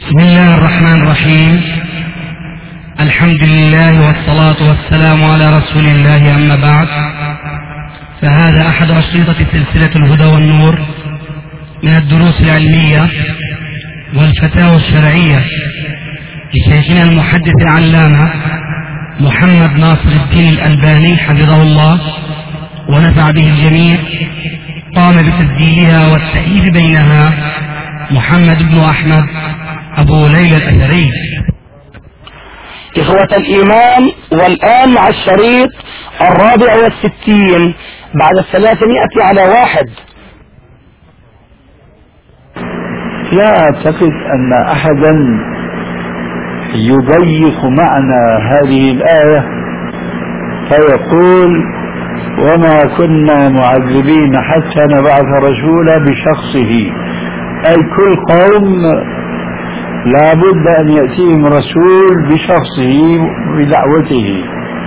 بسم الله الرحمن الرحيم. الحمد لله والصلاة والسلام على رسول الله، أما بعد، فهذا أحد أشرطة سلسلة الهدى والنور من الدروس العلمية والفتاوى الشرعية لشيخنا المحدث العلامة محمد ناصر الدين الألباني حفظه الله ونفع به الجميع. قام بتسجيلها والتأليف بينها محمد بن أحمد أبو ليلى الأثري. إخوة الإيمان، والآن مع الشريط 64 بعد 300 على 1. لا أعتقد أن أحدا يضيق معنى هذه الآية فيقول وما كنا معذبين حتى نبعث رسولا بشخصه، أي كل قوم لا بد أن يأتيهم رسول بشخصه بدعوته.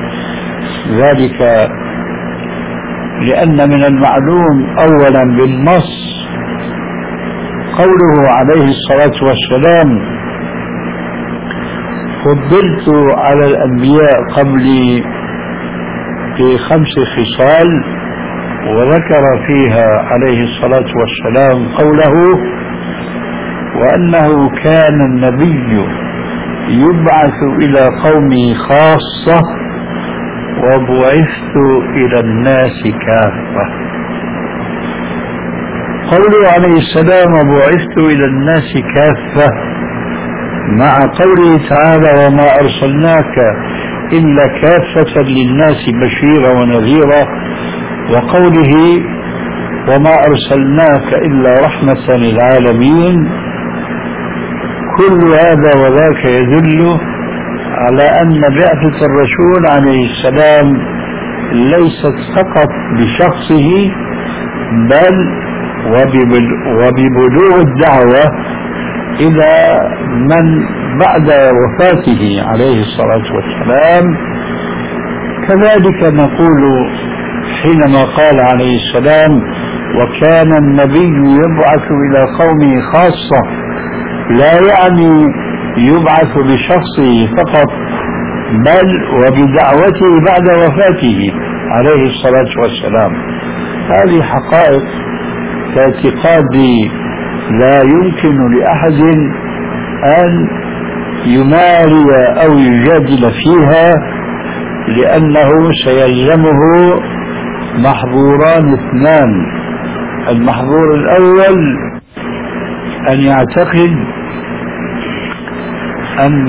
ذلك لأن من المعلوم أولا بالنص قوله عليه الصلاة والسلام: فضلت على الأنبياء قبلي ب5 خصال، وذكر فيها عليه الصلاة والسلام قوله: وأنه كان النبي يبعث إلى قومه خاصة وبعثت إلى الناس كافة. قوله عليه السلام: وبعثت إلى الناس كافة، مع قوله تعالى: وما أرسلناك إلا كافة للناس بشيرا ونذيرا، وقوله: وما أرسلناك إلا رحمة للعالمين، كل هذا وذاك يدل على أن بعثة الرسول عليه السلام ليست فقط بشخصه، بل وببلوغ الدعوة إلى من بعد وفاته عليه الصلاة والسلام. كذلك نقول حينما قال عليه السلام: وكان النبي يبعث إلى قومه خاصة، لا يعني يبعث بشخصه فقط، بل وبدعوته بعد وفاته عليه الصلاة والسلام. هذه حقائق باعتقادي لا يمكن لأحد أن يماري أو يجادل فيها، لأنه سيلزمه محظوران 2. المحظور الأول أن يعتقد أن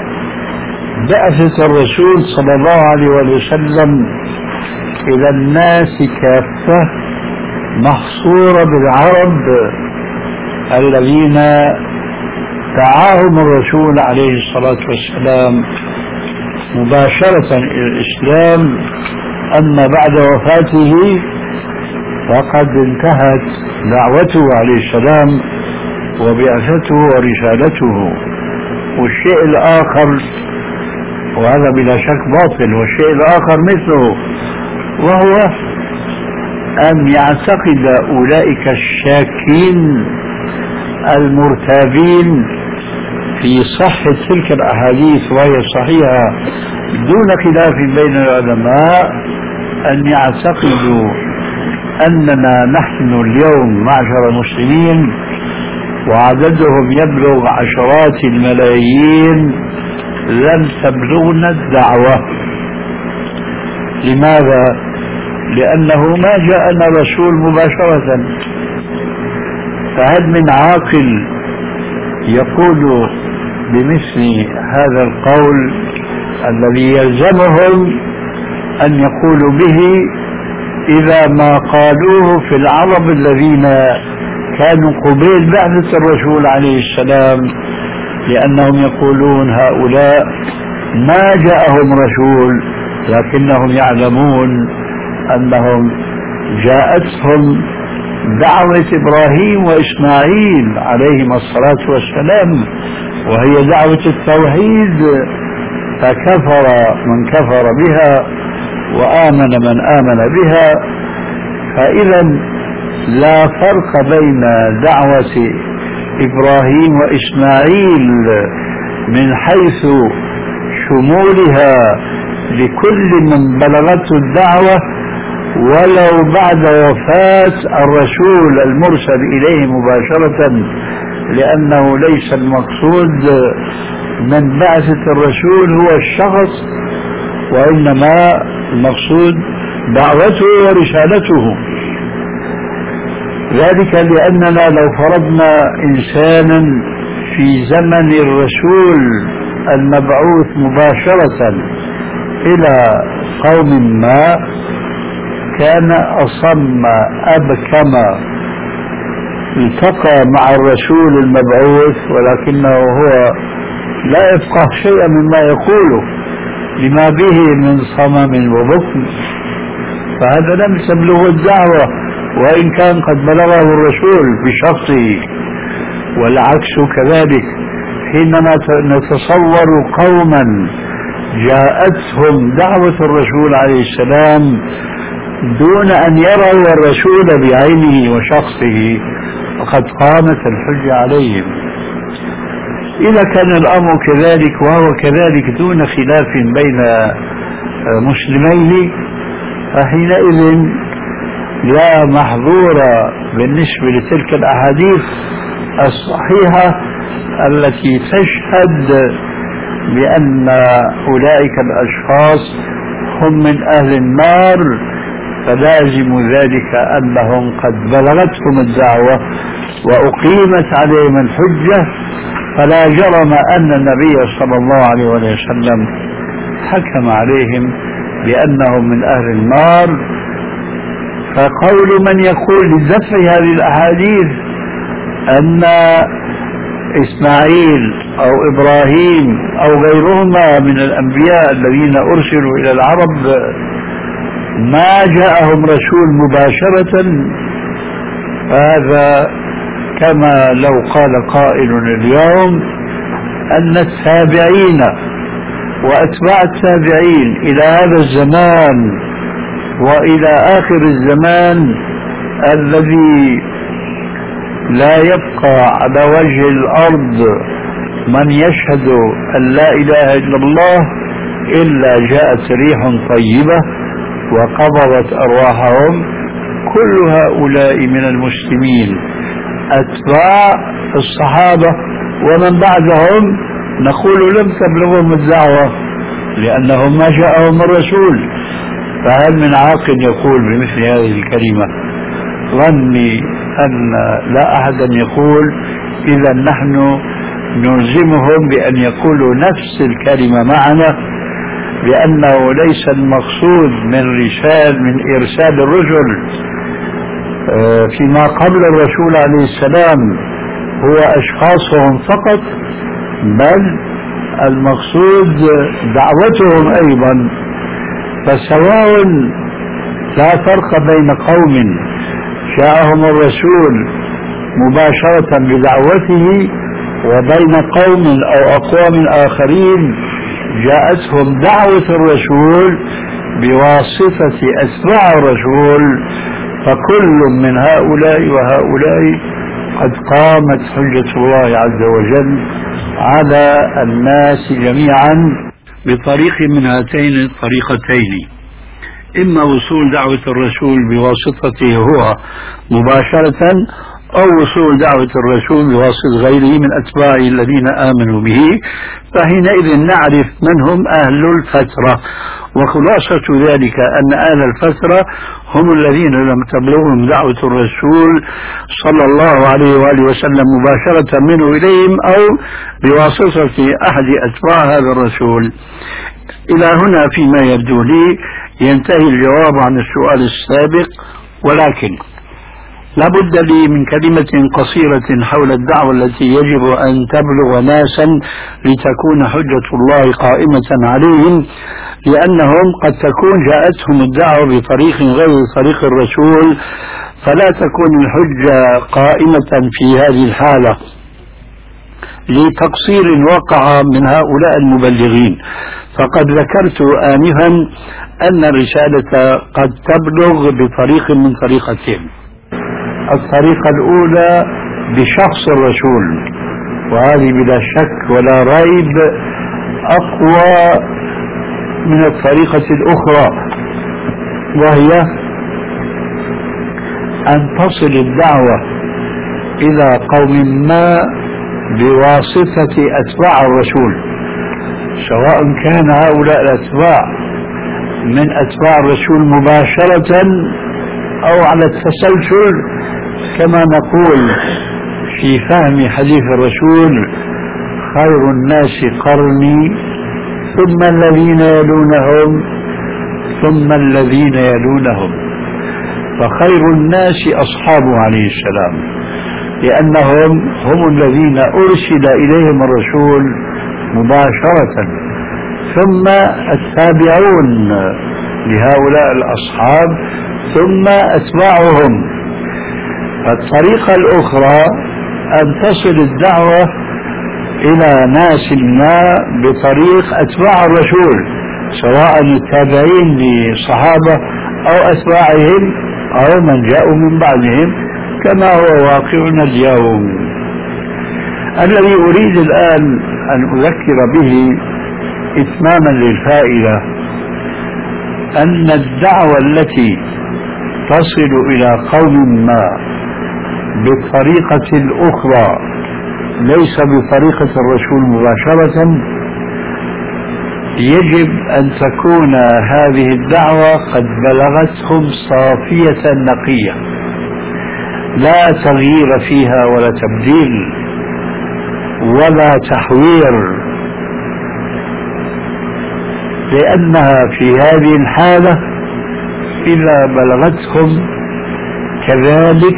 بعثة الرسول صلى الله عليه وسلم إلى الناس كافة محصورة بالعرب الذين دعاهم الرسول عليه الصلاة والسلام مباشرة إلى الإسلام، أما بعد وفاته فقد انتهت دعوته عليه السلام وبعثته ورسالته. والشيء الآخر، وهذا بلا شك باطل، والشيء الآخر مثله، وهو أن يعتقد أولئك الشاكين المرتابين في صحة تلك الأحاديث وهي صحيحة دون خلاف بين العلماء، أن يعتقدوا أننا نحن اليوم معشر المسلمين وعددهم يبلغ عشرات الملايين لم تبلغنا الدعوة. لماذا؟ لأنه ما جاءنا رسول مباشرة. فهل من عاقل يقول بمثل هذا القول الذي يلزمهم أن يقولوا به إذا ما قالوه في العرب الذين كانوا قبيل بعثة الرسول عليه السلام، لأنهم يقولون هؤلاء ما جاءهم رسول، لكنهم يعلمون أنهم جاءتهم دعوة إبراهيم وإسماعيل عليهما الصلاة والسلام، وهي دعوة التوحيد، فكفر من كفر بها وآمن من آمن بها. فإذا لا فرق بين دعوة إبراهيم وإسماعيل من حيث شمولها لكل من بلغته الدعوة ولو بعد وفاة الرسول المرسل إليه مباشرة، لأنه ليس المقصود من بعثة الرسول هو الشخص، وإنما المقصود دعوته ورسالته. ذلك لأننا لو فرضنا إنسانا في زمن الرسول المبعوث مباشرة إلى قوم ما كان أصم أبكم التقى مع الرسول المبعوث ولكنه هو لا يفقه شيئا مما يقوله لما به من صمم وبكم، فهذا لم تبلغ الدعوة وإن كان قد بلغه الرسول بشخصه. والعكس كذلك، حينما نتصور قوما جاءتهم دعوة الرسول عليه السلام دون أن يروا الرسول بعينه وشخصه فقد قامت الحجة عليهم. إذا كان الأمر كذلك وهو كذلك دون خلاف بين مسلمين، فحينئذ لا محظور بالنسبة لتلك الأحاديث الصحيحة التي تشهد بأن أولئك الأشخاص هم من أهل النار، فلازم ذلك أنهم قد بلغتهم الدعوة وأقيمت عليهم الحجة، فلا جرم أن النبي صلى الله عليه وسلم حكم عليهم بأنهم من أهل النار. فقول من يقول لدفع هذه الأحاديث أن إسماعيل أو إبراهيم أو غيرهما من الأنبياء الذين أرسلوا إلى العرب ما جاءهم رسول مباشرة، هذا كما لو قال قائل اليوم أن التابعين وأتباع التابعين إلى هذا الزمان وإلى آخر الزمان الذي لا يبقى على وجه الأرض من يشهد أن لا إله إلا الله إلا جاءت ريح طيبة وقبضت أرواحهم، كل هؤلاء من المسلمين أتباع الصحابة ومن بعدهم نقول لم تبلغهم الدعوة لأنهم ما جاءهم الرسول. فهل من عاقل يقول بمثل هذه الكلمة؟ ظني أن لا أحدا يقول إذا نحن نلزمهم بأن يقولوا نفس الكلمة معنا، لأنه ليس المقصود من إرسال الرسل فيما قبل الرسول عليه السلام هو أشخاصهم فقط، بل المقصود دعوتهم أيضا. فسواء لا فرق بين قوم جاءهم الرسول مباشرة بدعوته وبين قوم أو أقوام آخرين جاءتهم دعوة الرسول بواسطة أتباع الرسول، فكل من هؤلاء وهؤلاء قد قامت حجة الله عز وجل على الناس جميعا بطريق من هاتين الطريقتين: إما وصول دعوة الرسول بواسطته هو مباشرة، أو وصول دعوة الرسول بواسطة غيره من أتباعه الذين آمنوا به، فحينئذ نعرف من هم أهل الفترة. وخلاصة ذلك أن أهل الفترة هم الذين لم تبلغهم دعوة الرسول صلى الله عليه وآله وسلم مباشرة منه إليهم أو بواسطة أحد أتباع هذا الرسول. إلى هنا فيما يبدو لي ينتهي الجواب عن السؤال السابق، ولكن لابد لي من كلمة قصيرة حول الدعوة التي يجب أن تبلغ ناسا لتكون حجة الله قائمة عليهم، لأنهم قد تكون جاءتهم الدعوة بطريق غير طريق الرسول، فلا تكون الحجة قائمة في هذه الحالة لتقصير وقع من هؤلاء المبلغين. فقد ذكرت آنفا أن الرسالة قد تبلغ بطريق من طريقتين: الطريقة الأولى بشخص الرسول، وهذه بلا شك ولا ريب أقوى من الطريقة الأخرى، وهي أن تصل الدعوة إلى قوم ما بواسطة أتباع الرسول، سواء كان هؤلاء الأتباع من أتباع الرسول مباشرة أو على التسلسل، كما نقول في فهم حديث الرسول: خير الناس قرني ثم الذين يلونهم ثم الذين يلونهم. فخير الناس أصحابه عليه السلام، لأنهم هم الذين أرسل إليهم الرسول مباشرة، ثم التابعون لهؤلاء الأصحاب، ثم أتباعهم. الطريقة الأخرى أن تصل الدعوة إلى ناس ما بطريق أتباع الرسول، سواء التابعين للصحابة أو أتباعهم أو من جاءوا من بعدهم، كما هو واقعنا اليوم. الذي أريد الآن أن أذكر به إتماما للفائدة أن الدعوة التي تصل إلى قوم ما بطريقة أخرى ليس بطريقة الرسول مباشرة، يجب أن تكون هذه الدعوة قد بلغتهم صافية نقية، لا تغيير فيها ولا تبديل ولا تحوير، لأنها في هذه الحالة إذا بلغتهم كذلك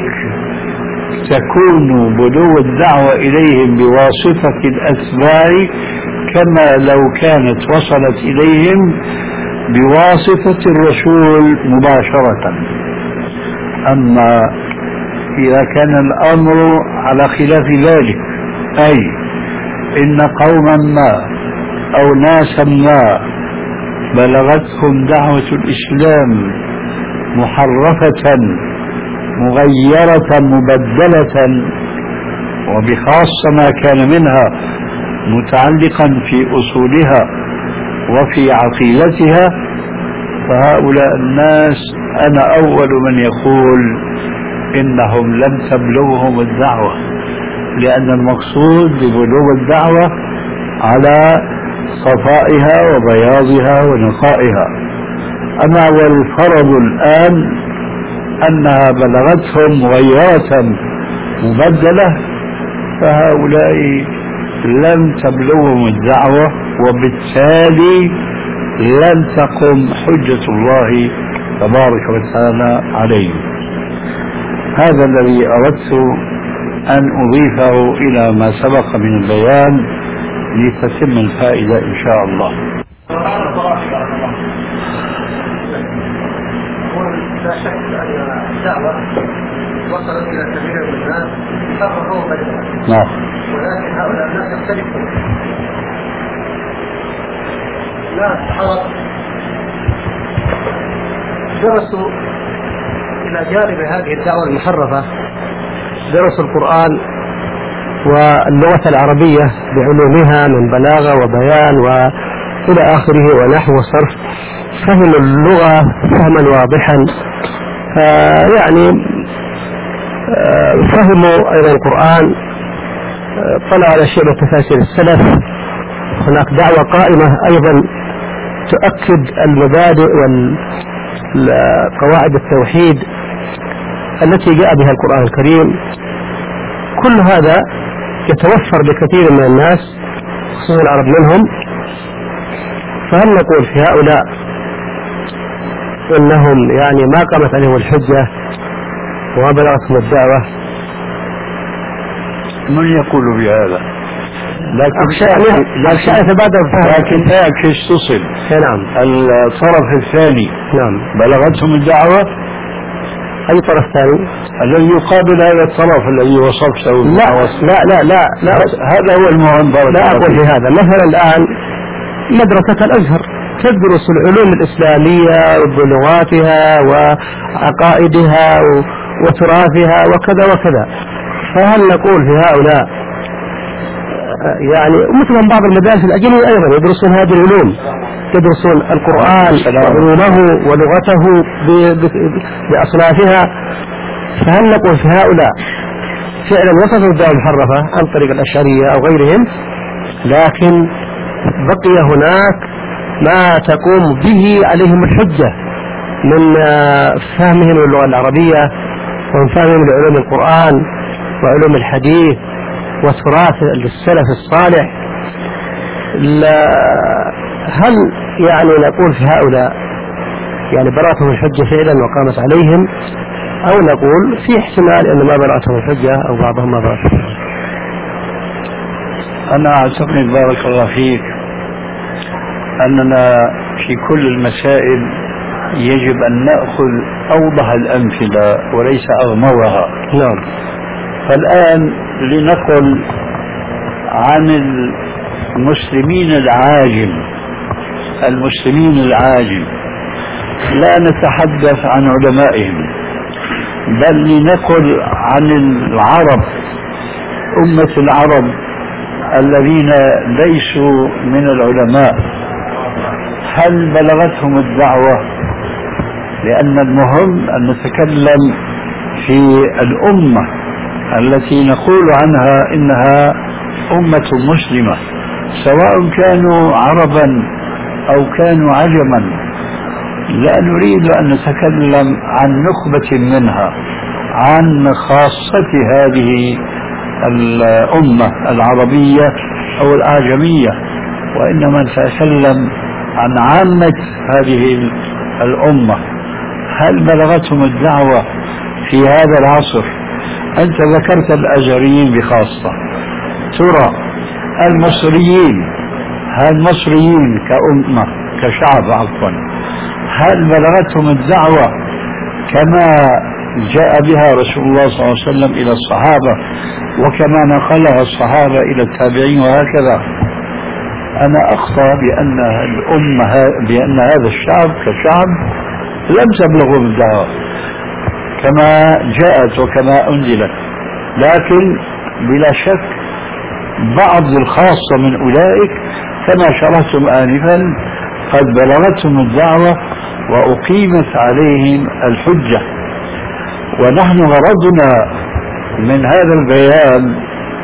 تكون بلوغ الدعوة إليهم بواسطة الأتباع كما لو كانت وصلت إليهم بواسطة الرسول مباشرة. أما إذا كان الأمر على خلاف ذلك، أي إن قوما ما أو ناسا ما بلغتهم دعوة الإسلام محرفة مغيرة مبدلة، وبخاصة ما كان منها متعلقا في أصولها وفي عقيدتها، فهؤلاء الناس أنا أول من يقول إنهم لم تبلغهم الدعوة، لأن المقصود ببلوغ الدعوة على صفائها وبياضها ونقائها. أما والفرض الآن أنها بلغتهم مغيرة مبدلة، فهؤلاء لم تبلغهم الدعوة، وبالتالي لن تقم حجة الله تبارك وتعالى عليهم. هذا الذي أردت أن أضيفه إلى ما سبق من البيان لتتم الفائدة إن شاء الله. لا شك أن الدعوة وصلت إلى كثير من الناس فرقوا بينهم. نعم. ولكن هؤلاء الناس يختلفون. ناس عرب درسوا إلى جانب هذه الدعوة المحرفة، درسوا القرآن واللغة العربية بعلومها من بلاغة وبيان وإلى آخره ونحو وصرف، فهموا اللغة فهما واضحا، يعني فهموا أيضا القرآن، طلع على شيء من تفاسير السلف. هناك دعوة قائمة أيضا تؤكد المبادئ والقواعد التوحيد التي جاء بها القرآن الكريم. كل هذا يتوفر لكثير من الناس خصوصا العرب منهم، فهل نقول في هؤلاء إنهم يعني ما قامت عليهم الحجة وما بلغتهم الدعوة؟ من يقول بهذا؟ لكن يتبادر فهم، لكن كيف تصل؟ نعم. الطرف الثاني نعم بلغتهم الدعوة؟ أي طرف ثاني؟ الذي يقابل هذا الطرف الذي وصفته. لا هذا هو المهم. لا أقول بهذا. مثلا الآن مدرسة الأزهر تدرس العلوم الإسلامية بلغاتها وعقائدها وتراثها وكذا وكذا، فهل نقول في هؤلاء يعني مثل بعض المدارس الأجنبية أيضا يدرسون هذه العلوم، يدرسون القرآن وعلومه ولغته بأصنافها، فهل نقول في هؤلاء فعلا وصلوا الدعوة المحرفة عن طريق الأشعرية أو غيرهم، لكن بقي هناك ما تقوم به عليهم الحجة من فهمهم اللغة العربية ومن فهمهم لعلوم القرآن وعلوم الحديث وتراث السلف الصالح؟ هل يعني نقول في هؤلاء يعني برأتهم الحجة فعلا وقامت عليهم، أو نقول في احتمال أن ما برأتهم الحجة أو بعضهم ما برأتهم الحجة؟ أنا أعتقد بارك الله فيك أننا في كل المسائل يجب أن نأخذ أوضح الأمثلة وليس أغمضها. نعم. فالآن لنقل عن المسلمين العاجم لا نتحدث عن علمائهم، بل لنقل عن العرب، أمة العرب الذين ليسوا من العلماء، هل بلغتهم الدعوة؟ لأن المهم أن نتكلم في الأمة التي نقول عنها إنها أمة مسلمة، سواء كانوا عربا أو كانوا عجما. لا نريد أن نتكلم عن نخبة منها، عن خاصة هذه الأمة العربية أو الأعجمية، وإنما نتكلم عن عامة هذه الأمة. هل بلغتهم الدعوة في هذا العصر؟ أنت ذكرت الأزهريين بخاصة، ترى المصريين كأمة كشعب هل بلغتهم الدعوة كما جاء بها رسول الله صلى الله عليه وسلم إلى الصحابة وكما نقلها الصحابة إلى التابعين وهكذا؟ أنا أخطأ بأن هذا الشعب كشعب لم تبلغهم الدعوة كما جاءت وكما أنزلت، لكن بلا شك بعض الخاصة من أولئك كما شرحتم آنفا قد بلغتهم الدعوة وأقيمت عليهم الحجة. ونحن غرضنا من هذا البيان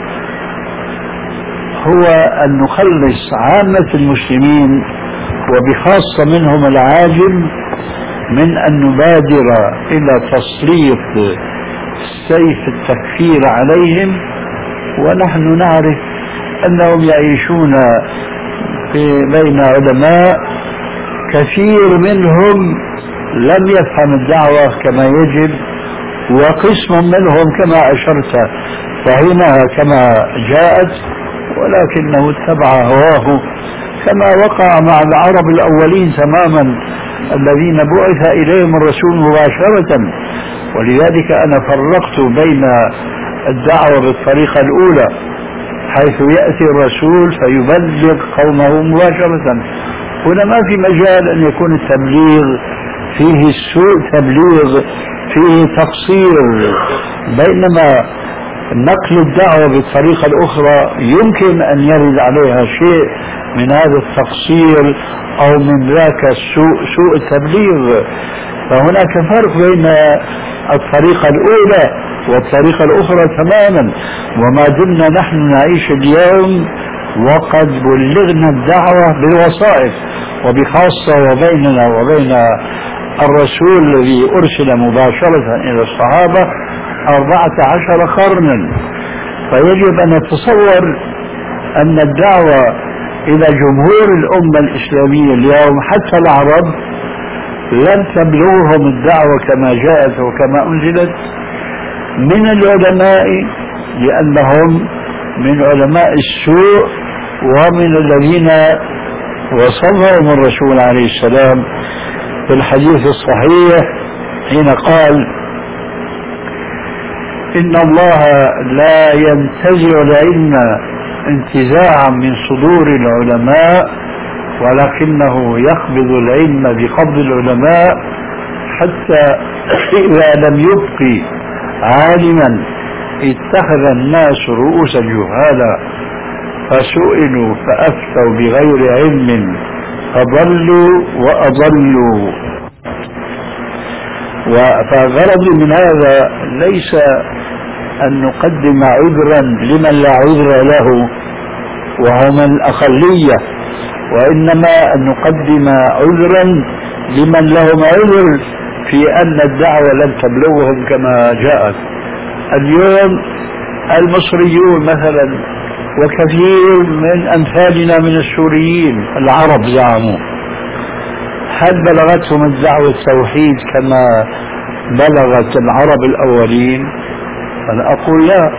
هو أن نخلص عامة المسلمين وبخاصة منهم العاجم من أن نبادر إلى تسليط سيف التكفير عليهم، ونحن نعرف أنهم يعيشون بين علماء كثير منهم لم يفهم الدعوة كما يجب، وقسم منهم كما أشرت فهمها كما جاءت ولكنه اتبع هواه، كما وقع مع العرب الأولين تماما الذين بعث إليهم الرسول مباشرة. ولذلك أنا فرقت بين الدعوة بالطريقة الأولى حيث يأتي الرسول فيبلغ قومه مباشرة، هنا ما في مجال أن يكون التبليغ فيه سوء تبليغ فيه تقصير، بينما نقل الدعوة بالطريقة الأخرى يمكن أن يرد عليها شيء من هذا التقصير أو من ذاك سوء التبليغ. فهناك فرق بين الطريقة الأولى والطريقة الأخرى تماما، وما دمنا نحن نعيش اليوم وقد بلغنا الدعوة بالوسائط، وبخاصة وبيننا وبين الرسول الذي أرسل مباشرة إلى الصحابة 14 قرنا. فيجب أن نتصور أن الدعوة إلى جمهور الأمة الإسلامية اليوم حتى العرب لم تبلغهم الدعوة كما جاءت وكما أنزلت من العلماء، لأنهم من علماء السوء ومن الذين وصفهم الرسول عليه السلام في الحديث الصحيح حين قال: إن الله لا ينتزع العلم انتزاعا من صدور العلماء، ولكنه يقبض العلم بقبض العلماء، حتى إذا لم يبق عالما اتخذ الناس رؤوسا جهالا فسئلوا فأفتوا بغير علم فضلوا وأضلوا. فغرضي من هذا ليس أن نقدم عذرا لمن لا عذر له وهم الأقلية، وإنما أن نقدم عذرا لمن لهم عذر في أن الدعوة لم تبلغهم كما جاءت. اليوم المصريون مثلا وكثير من أمثالنا من السوريين العرب زعموا، هل بلغتهم الدعوة التوحيد كما بلغت العرب الأولين؟ أنا أقول لا.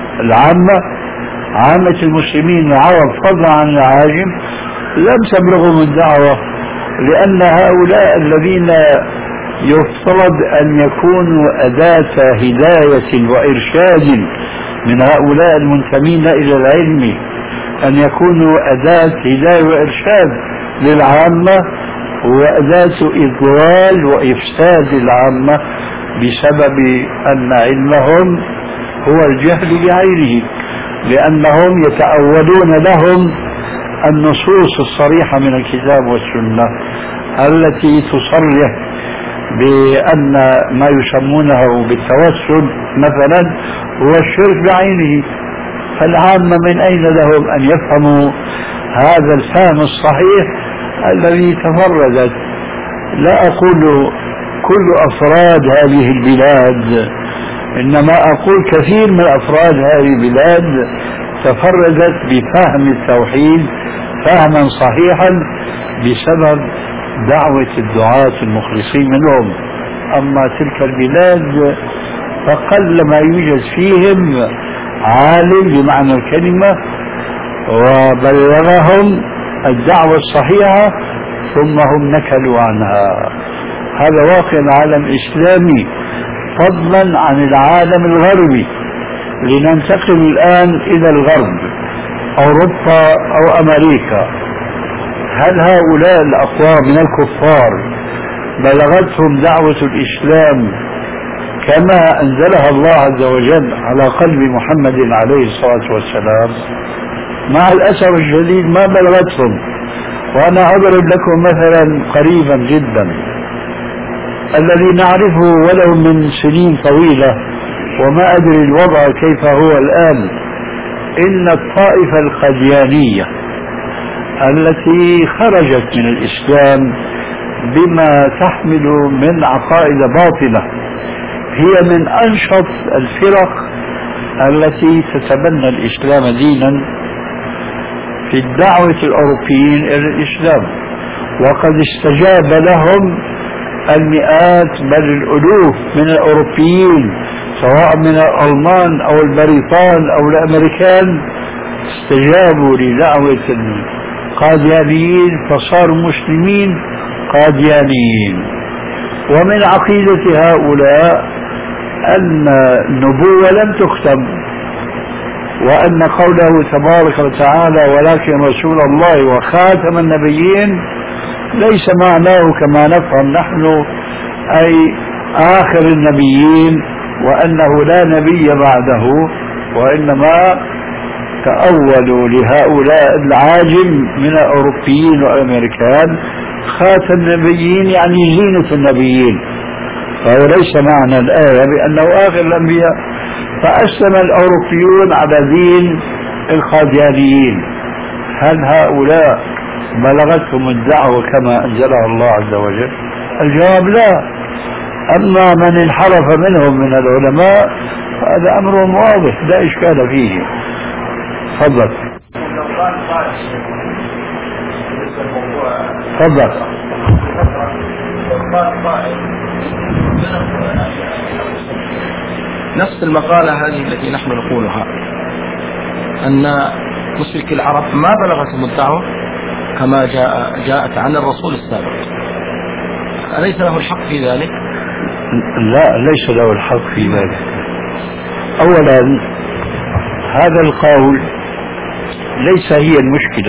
عامة المسلمين العرب فضلا عن العاجم لم تبلغهم الدعوة، لأن هؤلاء الذين يفترض أن يكونوا أداة هداية وإرشاد من هؤلاء المنتمين إلى العلم، أن يكونوا أداة هداية وإرشاد للعامة وأداة إضلال وإفساد العامة بسبب أن علمهم هو الجهل بعينه، لأنهم يتأولون لهم النصوص الصريحة من الكتاب والسنة التي تصرح بأن ما يسمونه بالتوسل مثلا هو الشرك بعينه. فالعامة من أين لهم أن يفهموا هذا الفهم الصحيح الذي تفردت؟ لا أقول كل أفراد هذه البلاد، إنما أقول كثير من أفراد هذه البلاد تفردت بفهم التوحيد فهما صحيحا بسبب دعوة الدعاة المخلصين منهم. أما تلك البلاد فقل ما يوجد فيهم عالم بمعنى الكلمة وبلغهم الدعوة الصحيحة ثم هم نكلوا عنها. هذا واقع العالم الإسلامي فضلا عن العالم الغربي. لننتقل الآن إلى الغرب، أوروبا أو أمريكا. هل هؤلاء الأقوام من الكفار بلغتهم دعوة الإسلام كما أنزلها الله عز وجل على قلب محمد عليه الصلاة والسلام؟ مع الأسف الشديد ما بلغتهم. وأنا أضرب لكم مثلا قريبا جدا الذي نعرفه ولو من سنين طويلة، وما أدري الوضع كيف هو الآن. إن الطائفة القاديانية التي خرجت من الإسلام بما تحمل من عقائد باطلة هي من أنشط الفرق التي تتبنى الإسلام دينا في الدعوة الأوروبيين إلى الإسلام، وقد استجاب لهم المئات بل الألوف من الأوروبيين سواء من الألمان أو البريطان أو الأمريكان، استجابوا لدعوة القاديانيين فصاروا مسلمين قاديانيين. ومن عقيدة هؤلاء أن النبوة لم تختم، وأن قوله تبارك وتعالى ولكن رسول الله وخاتم النبيين ليس معناه كما نفهم نحن أي آخر النبيين وأنه لا نبي بعده، وإنما تأولوا لهؤلاء العاجم من الأوروبيين والأمريكان خاتم النبيين يعني زينة النبيين، فهو ليس معنى الآية بأنه آخر الأنبياء. فأسلم الأوروبيون على دين القاديانيين. هل هؤلاء بلغتهم الدعوة كما أنزلها الله عز وجل؟ الجواب لا. أما من انحرف منهم من العلماء هذا أمر واضح لا إشكال فيه. تفضل. تفضل. نفس المقالة هذه التي نحن نقولها أن مشرك العرب ما بلغتهم الدعوة كما جاءت عن الرسول السابق، أليس له الحق في ذلك؟ لا، ليس له الحق في ذلك. أولا هذا القول ليس هي المشكلة.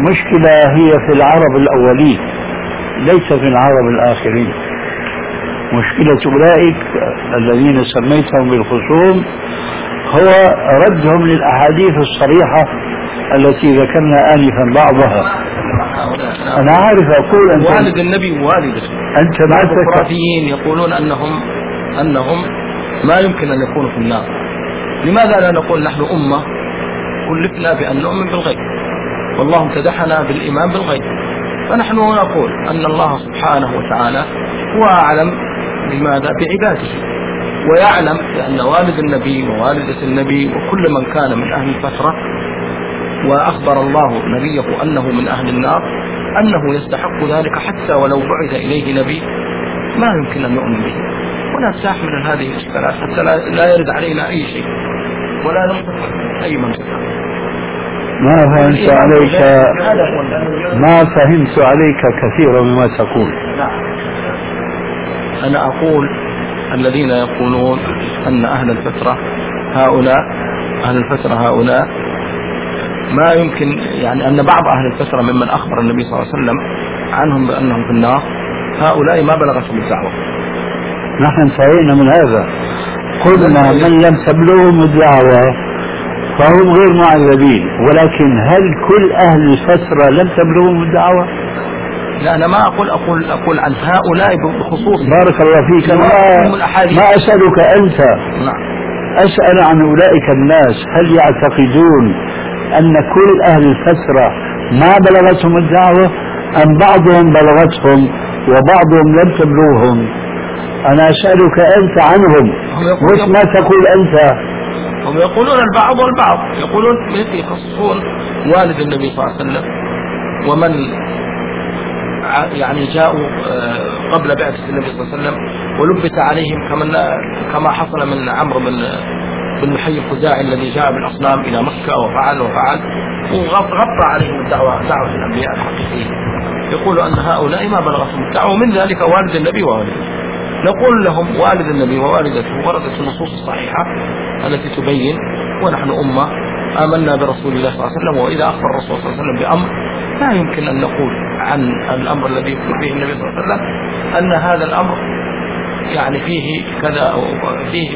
المشكلة هي في العرب الأولين ليس في العرب الآخرين. مشكلة أولئك الذين سميتهم بالخصوم هو ردهم للأحاديث الصريحة التي ذكرنا آنفا بعضها. أنا عارف أقول أنت والد النبي ووالدته. أنت بعض الخرافيين يقولون أنهم ما يمكن أن يكونوا في النار. لماذا لا نقول نحن أمة كلفنا بأن نؤمن بالغيب، والله امتدحنا بالإيمان بالغيب، فنحن نقول أن الله سبحانه وتعالى هو أعلم بماذا بعباده، ويعلم بأن والد النبي ووالدة النبي وكل من كان من أهل الفترة وأخبر الله نبيه أنه من أهل النار أنه يستحق ذلك حتى ولو بعث إليه نبي ما يمكن أن نؤمن به، ونرتاح من هذه الإشكالات حتى لا يرد علينا أي شيء ولا نمسك أي منطقة. ما فهمت عليك كثيرا مما تقول. أنا أقول الذين يقولون أن أهل الفترة هؤلاء ما يمكن، يعني أن بعض أهل الفترة ممن أخبر النبي صلى الله عليه وسلم عنهم بأنهم في النار هؤلاء ما بلغتهم الدعوة. نحن انتهينا من هذا، قلنا من لم تبلغهم الدعوة فهم غير معذبين، ولكن هل كل أهل الفترة لم تبلغهم الدعوة؟ لا أنا ما أقول عن هؤلاء بخصوص. بارك الله فيك. ما أسألك أنت. نعم. أسأل عن أولئك الناس، هل يعتقدون أن كل أهل الفترة ما بلغتهم الدعوة أم بعضهم بلغتهم وبعضهم لم تبلغهم؟ أنا أسألك أنت عنهم مش ما تقول أنت. هم يقولون البعض والبعض، يقولون يخصصون والد النبي صلى الله عليه وسلم ومن يعني جاءوا قبل بعثة النبي صلى الله عليه وسلم ولبت عليهم كما حصل من عمرو بن محي الخزاعي الذي جاء بالأصنام إلى مكة وفعل وغطى عليهم دعوة الأنبياء الحقيقيين. يقول أن هؤلاء ما بلغتهم الدعوة، من ذلك والد النبي ووالده. نقول لهم والد النبي ووالدته وردت النصوص الصحيحة التي تبين، ونحن أمة آمنا برسول الله صلى الله عليه وسلم، وإذا أخبر الرسول صلى الله عليه وسلم بأمر لا يمكن أن نقول عن الأمر الذي يخبر به النبي صلى الله عليه وسلم أن هذا الأمر يعني فيه كذا أو فيه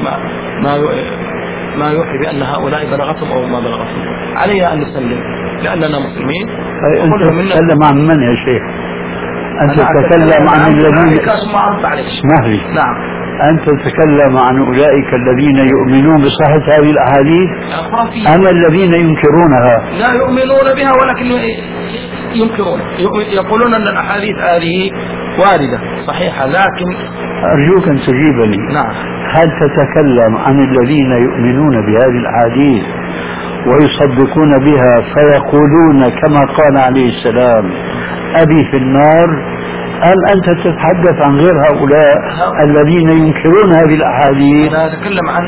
ما يوحي بأن هؤلاء بلغتهم أو ما بلغتهم. علينا أن نسلم لأننا مسلمين. أنت تتكلم عن من يا شيخ؟ أنت تتكلم عن الذين اسمح لي. نعم. أنت تتكلم عن أولئك الذين يؤمنون بصحة هذه الأحاديث أم الذين ينكرونها؟ لا يؤمنون بها ولكن ينكرون، يقولون أن الأحاديث هذه واردة صحيحة لكن. أرجوك أن تجيبني. نعم. هل تتكلم عن الذين يؤمنون بهذه الأحاديث ويصدقون بها فيقولون كما قال عليه السلام أبي في النار، أم أنت تتحدث عن غير هؤلاء الذين ينكرون هذه الأحاديث؟ أنا أتكلم عن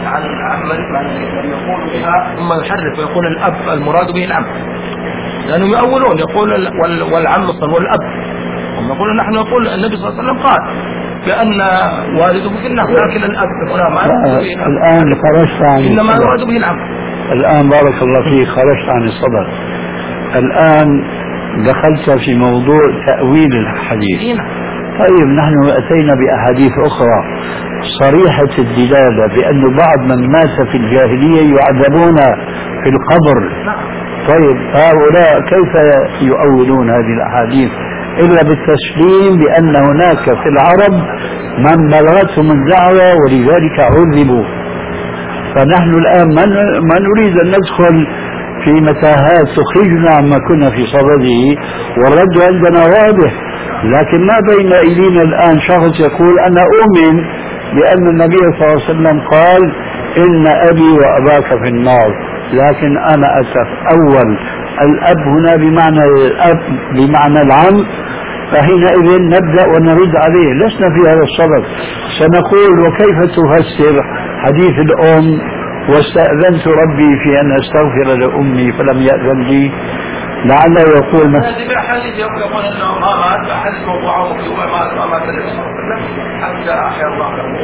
من يقول بها ثم يحرف ويقول الأب المراد به العم، لأنهم يؤولون يقول والعم والأب، ونقول نحن نقول النبي صلى الله عليه وسلم قال بأن والده في النار لكن الأب هنا ما الآن خرجت عن إنما يراد به العم. الآن بارك الله فيك خرجت عن الصدر، الآن دخلت في موضوع تأويل الحديث. طيب نحن أتينا بأحاديث أخرى صريحة الدلالة بأن بعض من مات في الجاهلية يعذبون في القبر. طيب هؤلاء كيف يؤولون هذه الأحاديث إلا بالتسليم بأن هناك في العرب من بلغتهم الدعوة ولذلك عذبوا؟ فنحن الآن ما نريد أن ندخل في متاهات تخرجنا عما كنا في صدده، والرد عندنا واضح. لكن ما بين أيدينا الآن شخص يقول أنا أؤمن بأن النبي صلى الله عليه وسلم قال إن أبي وأباك في النار، لكن أنا أتأول الأب هنا بمعنى الأب بمعنى العم، فحينئذ نبدأ ونرد عليه. لسنا في هذا الصدد. سنقول وكيف تفسر حديث الأم واستأذنت ربي في أن أستغفر لأمي فلم يأذن لي، لعله يقول هذه حديث يقول أنه ما حديث موضوعه في ما حتى أحيا الله له.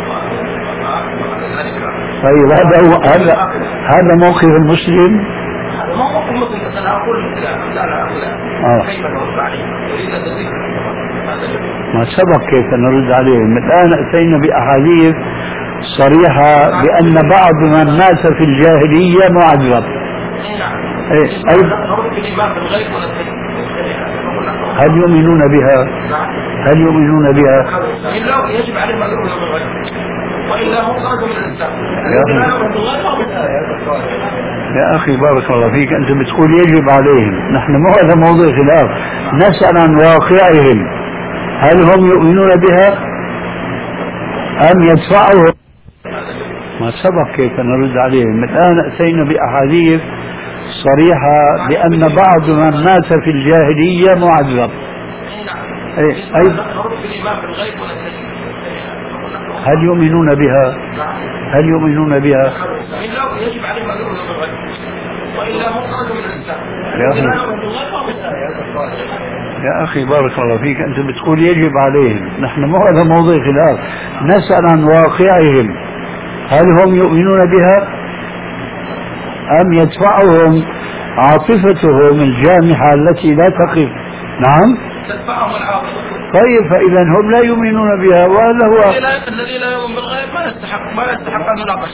طيب هذا موقف المسلم. ما هو ممكن مثلا اقول لا كيف نرد عليه؟ اريد ان تزيد ما سبق كيف نرد عليهم. الآن أتينا بأحاديث صريحة بأن بعض من مات في الجاهلية معذب. هل يؤمنون بها؟ هل يؤمنون بها؟ يجب عليهم أن يؤمنوا بالغيب وإلا هم خرجوا من الإسلام. يا أخي بارك الله فيك، أنت بتقول يجب عليهم، نحن مو هذا موضوع خلاف، نسأل عن واقعهم، هل هم يؤمنون بها أم يدفعهم؟ ما سبق كيف نرد عليهم. الآن أتينا بأحاديث صريحة بأن بعض من مات في الجاهلية معذب. هل يؤمنون بها؟ هل يؤمنون بها؟ يجب عليهم أن يؤمنوا بالغيب وإلا هم خرجوا من الإسلام. يا أخي بارك الله فيك، أنت بتقول يجب عليهم، نحن مو هذا موضوع خلاف، نسأل عن واقعهم، هل هم يؤمنون بها أم يدفعهم عاطفتهم الجامحة التي لا تقف؟ نعم تدفعهم العاطفة. طيب فإذا هم لا يؤمنون بها، وهذا هو الذي لا يؤمن بالغيب ما يستحق أن يناقش.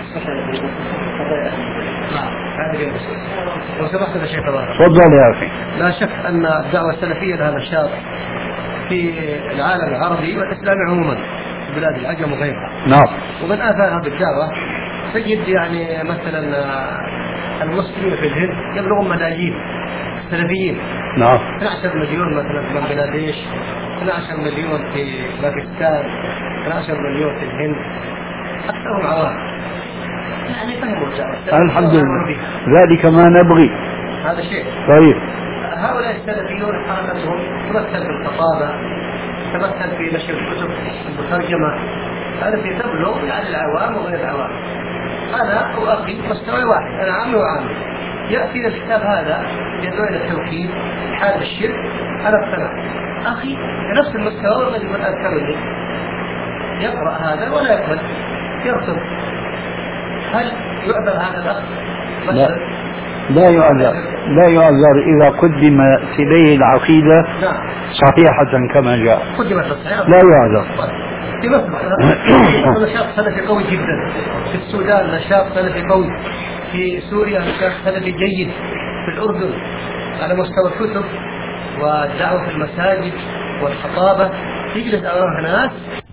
لو سمحت يا شيخ الله. تفضل يا أخي. لا شك أن الدعوة السلفية لها نشاط في العالم العربي والإسلامي عموما في بلاد العجم وغيرها. نعم. ومن آثار هذه الدعوة تجد يعني مثلا المسلمين في الهند يبلغون ملايين سلفيين. نعم. 12 مليون مثلا في بنغلاديش، 12 مليون في باكستان، 12 مليون في الهند، أكثرهم عوام. يعني فهموا الدعوة. الحمد لله، ذلك ما نبغي. هذا شيء. طيب. هؤلاء السلفيون حركتهم تمثل في الخطابة، تمثل في نشر الكتب المترجمة التي تبلغ يعني العوام وغير العوام. أنا أؤكد مستوى واحد، أنا عامي وعامي. يأتي الكتاب هذا يدعو إلى التوحيد حال الشرك، أنا اقتنع. أخي بنفس المستوى الذي يقول أذكرني يقرأ هذا ولا يقبل، يرفض. هل يعذر هذا الأخ؟ لا يعذر، لا يعذر إذا قدمت إليه العقيدة صحيحة كما جاء، لا يعذر. في مصر نشاط سلفي قوي جدا، في السودان نشاط سلفي قوي، في سوريا نشاط سلفي جيد، في الأردن على مستوى الكتب والدعوة في المساجد والخطابة تجلس أمام ناس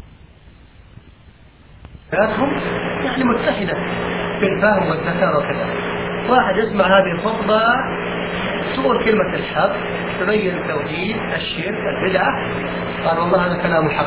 يعني متحدة في الفهم والذكاء وكذا. واحد يسمع هذه الخطبة تقول كلمة الحق، تبين التوحيد، الشرك، البدعة، قال والله هذا كلام حق،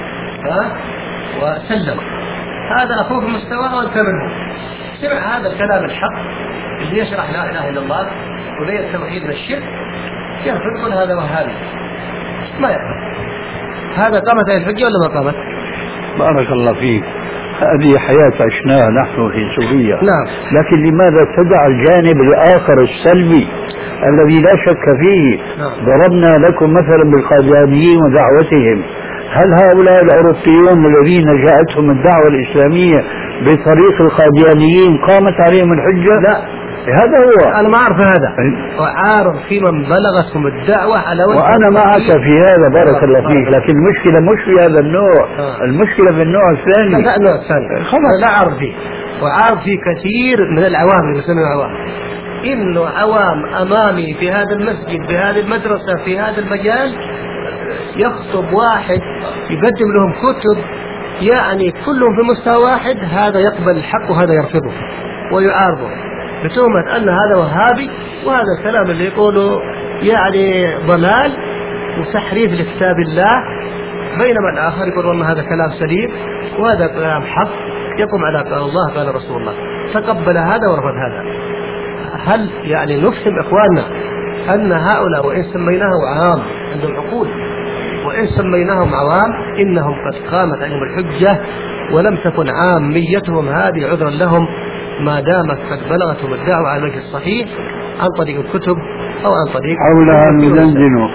وسلم. هذا أخوه في مستواه وأنت منه. سمع هذا الكلام الحق اللي يشرح لا إله إلا الله وبين التوحيد والشرك، يرفض يقول هذا وهذا، ما يقبل. هذا قامت هذه الحجة ولا ما قامت؟ بارك الله فيك. هذه حياة عشناها نحن في سوريا. نعم. لكن لماذا تدع الجانب الآخر السلبي الذي لا شك فيه؟ نعم. ضربنا لكم مثلا بالقاديانيين ودعوتهم. هل هؤلاء الأوروبيون الذين جاءتهم الدعوة الإسلامية بطريق القاديانيين قامت عليهم الحجة؟ لا، هذا هو. أنا ما أعرف هذا، وعارف في من بلغتهم الدعوة على وجه. وأنا معك في هذا بارك الله فيك، لكن المشكلة مش في هذا النوع، المشكلة في النوع الثاني. لا النوع الثاني خلاص لا أعرف فيه، وعارف فيه كثير من العوام اللي يسمونهم عوام. إنه عوام أمامي في هذا المسجد، في هذه المدرسة، في هذا المجال، يخطب واحد يقدم لهم كتب يعني كلهم في مستوى واحد، هذا يقبل الحق وهذا يرفضه ويعارضه بتهمة أن هذا وهابي، وهذا الكلام اللي يقوله يعني ضلال وتحريف لكتاب الله، بينما الآخر يقول والله هذا كلام سليم وهذا كلام حق يقوم على قال الله قال رسول الله، تقبل هذا ورفض هذا. هل يعني نفهم إخواننا أن هؤلاء وإن سميناهم عام عندهم عقول، وإن سميناهم عوام إنهم قد قامت عليهم الحجة ولم تكن عاميتهم هذه عذرا لهم ما دامت قد بلغتهم الدعوة على الوجه الصحيح عن طريق الكتب أو عن طريق حولها المدندن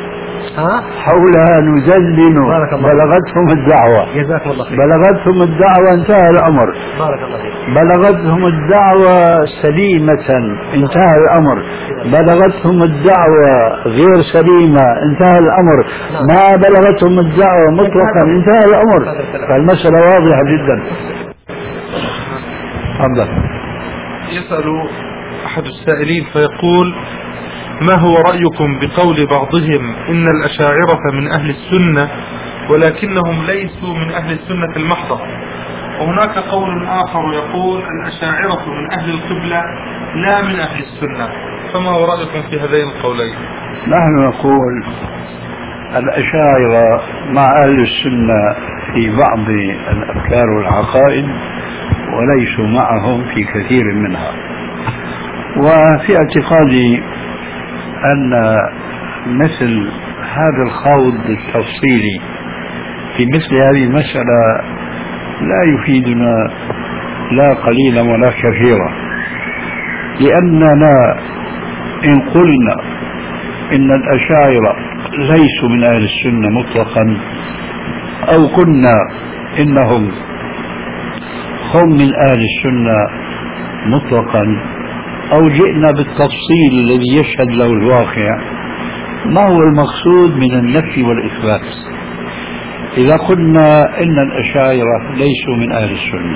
حولها نزلن. بارك الله. بلغتهم الدعوة. جزاكم الله خير. بلغتهم الدعوة انتهى الأمر. بارك الله فيك. بلغتهم الدعوة سليمة انتهى الأمر. بلغتهم الدعوة غير سليمة انتهى الأمر. ما بلغتهم الدعوة مطلقا انتهى الأمر. فالمسألة واضحة جدا. تفضل. يسأل أحد السائلين فيقول: ما هو رأيكم بقول بعضهم إن الأشاعرة من أهل السنة ولكنهم ليسوا من أهل السنة المحضة، وهناك قول آخر يقول الأشاعرة من أهل القبلة لا من أهل السنة، فما هو رأيكم في هذين القولين؟ نحن نقول الأشاعرة مع أهل السنة في بعض الأفكار والعقائد وليسوا معهم في كثير منها. وفي اعتقادي أن مثل هذا الخوض التفصيلي في مثل هذه المسألة لا يفيدنا لا قليلا ولا كثيرا، لأننا إن قلنا إن الأشاعرة ليسوا من أهل السنة مطلقا، أو قلنا إنهم هم من أهل السنة مطلقا، أو جئنا بالتفصيل الذي يشهد له الواقع، ما هو المقصود من النفي والإثبات؟ إذا قلنا إن الأشاعرة ليسوا من أهل السنة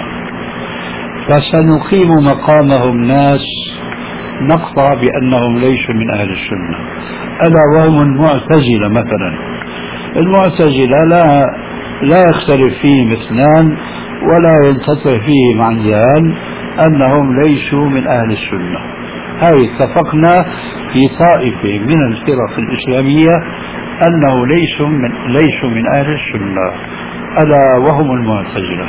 فسنقيم مقامهم ناس نقطع بأنهم ليسوا من أهل السنة، ألا وهم المعتزلة مثلا. المعتزلة لا يختلف فيهم اثنان ولا ينتطع فيهم عنيان أنهم ليسوا من أهل السنة. هاي اتفقنا في طائفة من الفرق الإسلامية أنه ليسوا من أهل السنة، ألا وهم المعتزلة.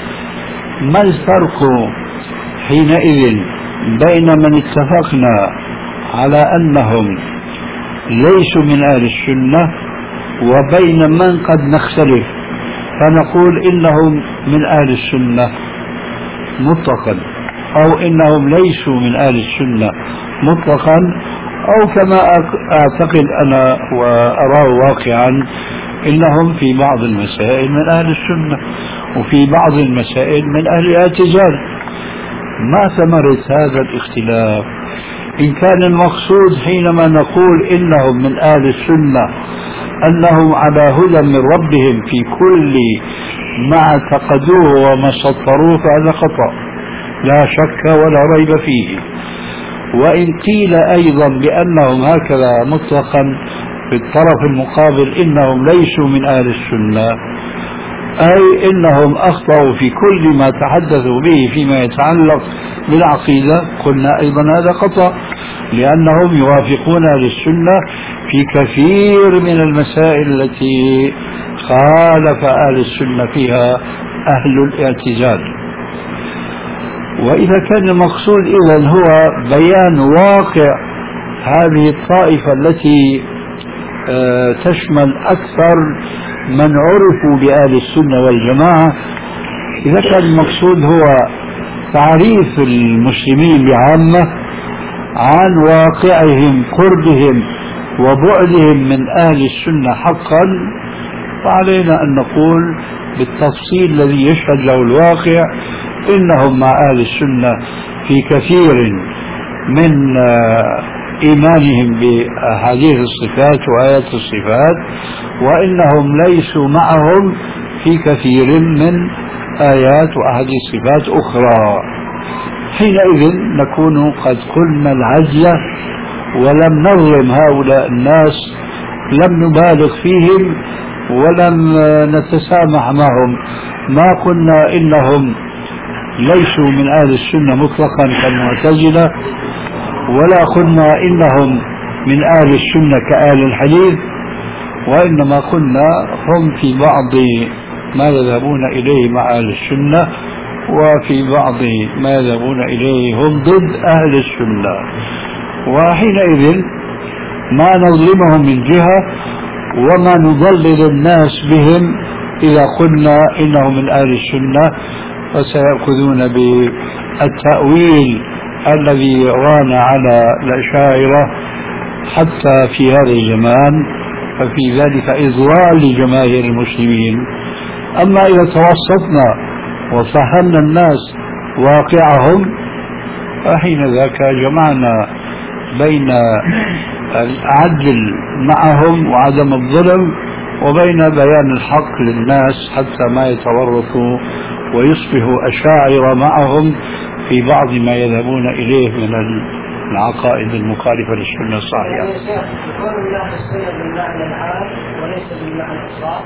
ما الفرق حينئذ بين من اتفقنا على أنهم ليسوا من أهل السنة وبين من قد نختلف فنقول إنهم من أهل السنة مطلقا، أو إنهم ليسوا من أهل السنة مطلقا، أو كما أعتقد أنا وأراه واقعا إنهم في بعض المسائل من أهل السنة وفي بعض المسائل من أهل الاعتزال. ما ثمرة هذا الاختلاف؟ إن كان المقصود حينما نقول إنهم من أهل السنة أنهم على هدى من ربهم في كل ما اعتقدوه وما سطروه، فهذا خطأ لا شك ولا ريب فيه. وإن قيل أيضا بأنهم هكذا مطلقا في الطرف المقابل إنهم ليسوا من أهل السنة، أي إنهم أخطأوا في كل ما تحدثوا به فيما يتعلق بالعقيدة، قلنا أيضا هذا خطأ، لأنهم يوافقون أهل السنة في كثير من المسائل التي خالف أهل السنة فيها أهل الاعتزال. وإذا كان المقصود إذن هو بيان واقع هذه الطائفة التي تشمل أكثر من عرفوا بأهل السنة والجماعة، إذا كان المقصود هو تعريف المسلمين بعامة عن واقعهم قربهم وبعدهم من أهل السنة حقا، فعلينا أن نقول بالتفصيل الذي يشهد له الواقع إنهم مع أهل السنة في كثير من إيمانهم بأحاديث الصفات وآيات الصفات، وإنهم ليسوا معهم في كثير من آيات وأحاديث صفات أخرى. حينئذ نكون قد قلنا العزلة ولم نظلم هؤلاء الناس، لم نبالغ فيهم ولم نتسامح معهم. ما قلنا إنهم ليسوا من أهل السنة مطلقا كالمعتزلة، ولا قلنا إنهم من أهل السنة كأهل الحديث، وإنما قلنا هم في بعض ما يذهبون إليه مع أهل السنة، وفي بعض ما يذهبون إليه هم ضد أهل السنة. وحينئذ ما نظلمهم من جهة وما نضلل الناس بهم إذا قلنا إنهم من أهل السنة، فسيأخذون بالتأويل الذي ران على الأشاعرة حتى في هذا الزمان ففي ذلك إضلال لجماهير المسلمين. أما إذا توسطنا وفهمنا الناس واقعهم فحين ذاك جمعنا بين العدل معهم وعدم الظلم وبين بيان الحق للناس حتى ما يتورطوا ويصبحوا أشاعرة معهم في بعض ما يذهبون إليه من العقائد المخالفة للسنة الصحيحة. يكون من أهل السنة بالمعنى العام وليس بالمعنى الخاص.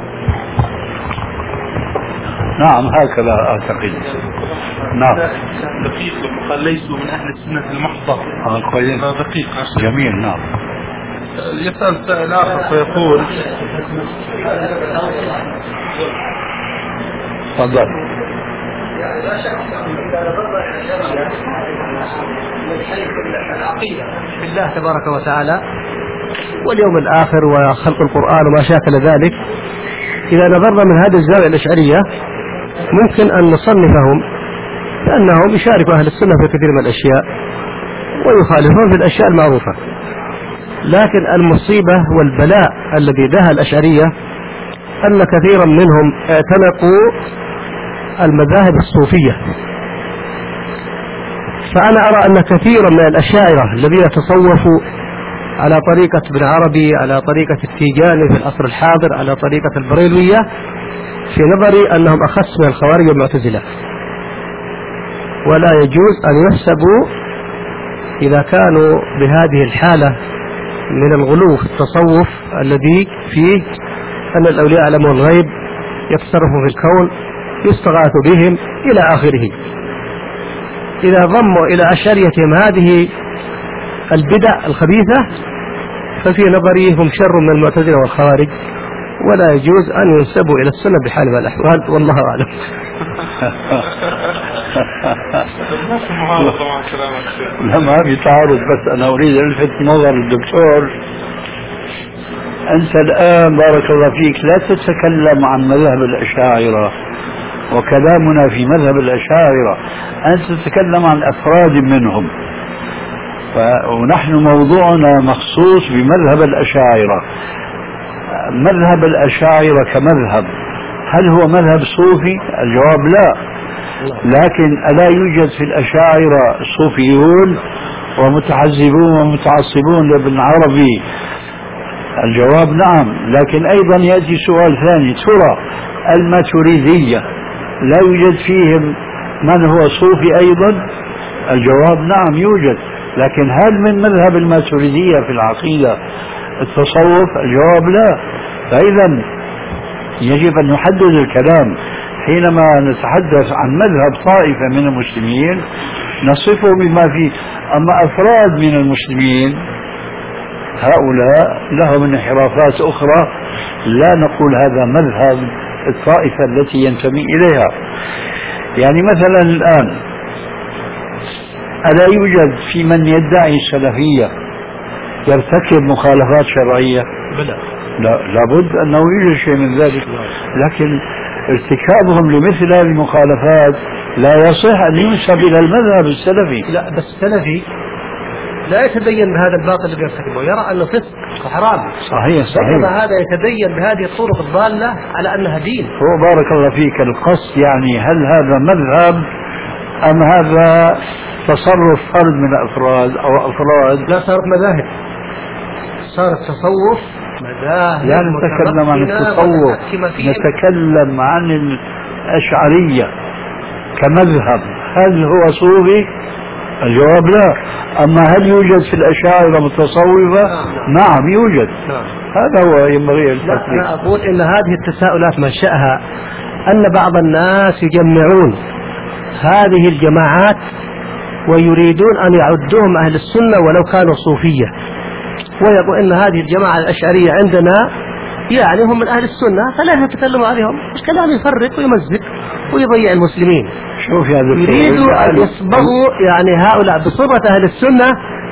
نعم هكذا أعتقد. نعم. دقيق لما قال ليسوا من أهل السنة المحضة. كويس. دقيق. جميل. نعم. يسأل سائل آخر فيقول تفضل. لا شك إذا نظرنا إلى من حيث العقيدة بالله تبارك وتعالى واليوم الآخر وخلق القرآن وما شاكل ذلك، إذا نظرنا من هذه الزاوية الأشعرية ممكن أن نصنفهم لأنهم يشاركوا أهل السنة في كثير من الأشياء ويخالفون في الأشياء المعروفة. لكن المصيبة والبلاء الذي دها الأشعرية أن كثيرا منهم اعتنقوا المذاهب الصوفية. فأنا أرى أن كثيرا من الأشاعرة الذين تصوفوا على طريقة ابن عربي، على طريقة التيجاني في العصر الحاضر، على طريقة البريلوية، في نظري أنهم أخس من الخوارج والمعتزلة، ولا يجوز أن يحسبوا إذا كانوا بهذه الحالة من الغلو في التصوف الذي فيه أن الأولياء يعلمون الغيب، يتصرفوا في الكون، يستغاث بهم إلى آخره. إذا ضموا إلى أشعريتهم هذه البدع الخبيثة ففي نظري هم شر من المعتزلة والخوارج، ولا يجوز أن ينسبوا إلى السنة بحال من الأحوال، والله أعلم. لا ما في تعارض، بس أنا أريد ألفت نظر الدكتور. أنت الآن بارك الله فيك لا تتكلم عن مذهب الأشاعرة وكلامنا في مذهب الأشاعرة، أنت تتكلم عن أفراد منهم، ونحن موضوعنا مخصوص بمذهب الأشاعرة. مذهب الأشاعرة كمذهب هل هو مذهب صوفي؟ الجواب لا. لكن ألا يوجد في الأشاعرة صوفيون ومتحزبون ومتعصبون لابن عربي؟ الجواب نعم. لكن أيضا يأتي سؤال ثاني، ترى الماتريدية لا يوجد فيهم من هو صوفي أيضا؟ الجواب نعم يوجد. لكن هل من مذهب الماتريدية في العقيدة التصوف؟ الجواب لا. فإذا يجب أن نحدد الكلام. حينما نتحدث عن مذهب طائفة من المسلمين نصفه بما فيه. أما أفراد من المسلمين هؤلاء لهم انحرافات أخرى، لا نقول هذا مذهب الطائفة التي ينتمي إليها. يعني مثلا الآن ألا يوجد في من يدعي السلفية يرتكب مخالفات شرعية؟ لا، لابد أنه يوجد شيء من ذلك. لكن ارتكابهم لمثل هذه المخالفات لا يصح أن ينسب إلى المذهب السلفي. لا، بس السلفي لا يتدين بهذا الباطل الذي يرتكبه، يرى أنه فسق وحرام. صحيح. بينما هذا يتدين بهذه الطرق الضالة على أنها دين. هو بارك الله فيك القصد يعني هل هذا مذهب أم هذا تصرف فرد من الأفراد أو أفراد؟ لا، صارت مذاهب، صار التصوف مذاهب. لا نتكلم عن التصوف، نتكلم عن الأشعرية كمذهب. هل هو صوفي؟ الجواب لا. أما هل يوجد في الأشاعرة متصوفة؟ نعم يوجد. هذا هو ينبغي التفريق. أنا أقول إن هذه التساؤلات منشأها أن بعض الناس يجمعون هذه الجماعات ويريدون أن يعدوهم أهل السنة ولو كانوا صوفية، ويقول إن هذه الجماعة الأشعرية عندنا يعني هم من أهل السنة فلا يتكلموا عليهم. مش كلام يفرق ويمزق ويضيع المسلمين. شوف يا دكتور، يريدوا أن يصبغوا يعني هؤلاء بصفة أهل السنة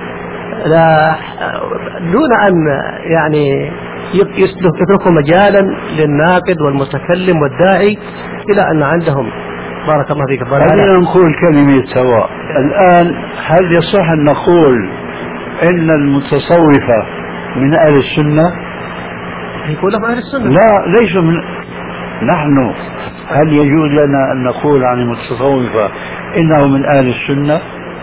دون أن يعني يتركوا مجالا للناقد والمتكلم والداعي إلى أن عندهم بارك الله فيك. خلينا نقول كلمة سواء. الآن هل يصح أن نقول إن المتصوفة من أهل السنة؟ يقول لهم أهل السنة. لا، ليس من نحن. هل يجوز لنا أن نقول عن المتصوفة إنه من أهل السنة؟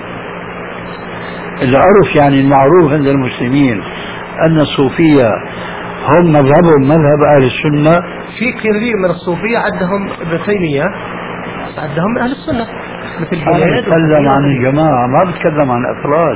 العرف يعني المعروف عند المسلمين أن الصوفية هم مذهبهم مذهب أهل السنة. في كثير من الصوفية عدهم ابن تيمية عدهم من أهل السنة، مثل أنا بتكلم عن الجماعة، ما بتكلم عن أفراد.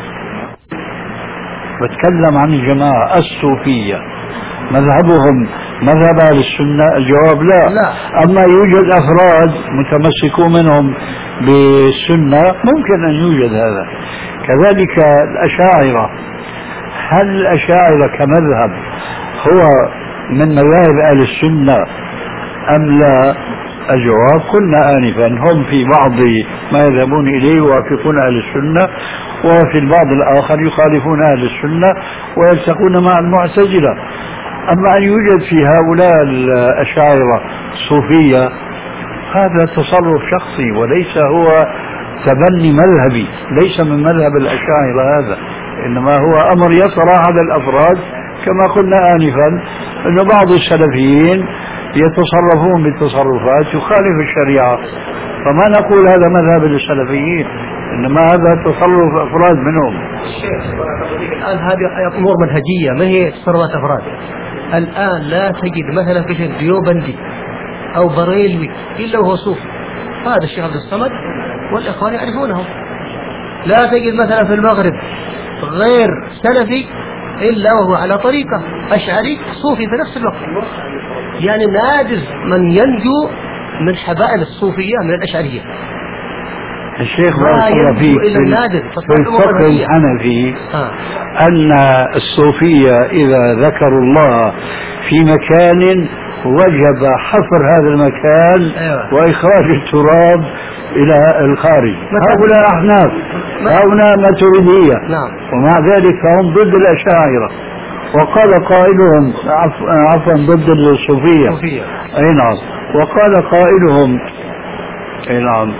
بتكلم عن الجماعة الصوفية مذهبهم مذهب أهل السنة. الجواب لا. أما يوجد أفراد متمسكون منهم بالسنة ممكن أن يوجد هذا. كذلك الأشاعرة، هل الأشاعرة كمذهب هو من مذاهب أهل السنة أم لا؟ الجواب قلنا آنفا هم في بعض ما يذهبون إليه يوافقون أهل السنة، وفي البعض الآخر يخالفون أهل السنة ويلتقون مع المعتزلة. أما أن يوجد في هؤلاء الأشاعرة صوفية هذا تصرف شخصي وليس هو تبني مذهبي، ليس من مذهب الأشاعرة هذا، إنما هو أمر يطرأ على الأفراد كما قلنا آنفا أن بعض السلفيين يتصرفون بتصرفات يخالف الشريعة، فما نقول هذا مذهب السلفيين، إنما هذا تصرف أفراد منهم. الآن هذه أمور منهجية ما هي تصرفات أفراد. الآن لا تجد مثلا في ديوبندي أو بريلوي إلا وهو صوفي، هذا الشيخ عبد الصمد والإخوان يعرفونه. لا تجد مثلا في المغرب غير سلفي إلا وهو على طريقة أشعري صوفي في نفس الوقت. يعني نادر من ينجو من حبائل الصوفية من الأشعرية. الشيخ بارك الله فيك في الفقه الحنفي أن الصوفية إذا ذكروا الله في مكان وجب حفر هذا المكان وإخراج التراب إلى الخارج. هؤلاء أحناف، هؤلاء ماتريدية، ومع ذلك فهم ضد الأشاعرة. وقال قائلهم عفوا ضد الصوفية، أي نعم، وقال قائلهم أي نعم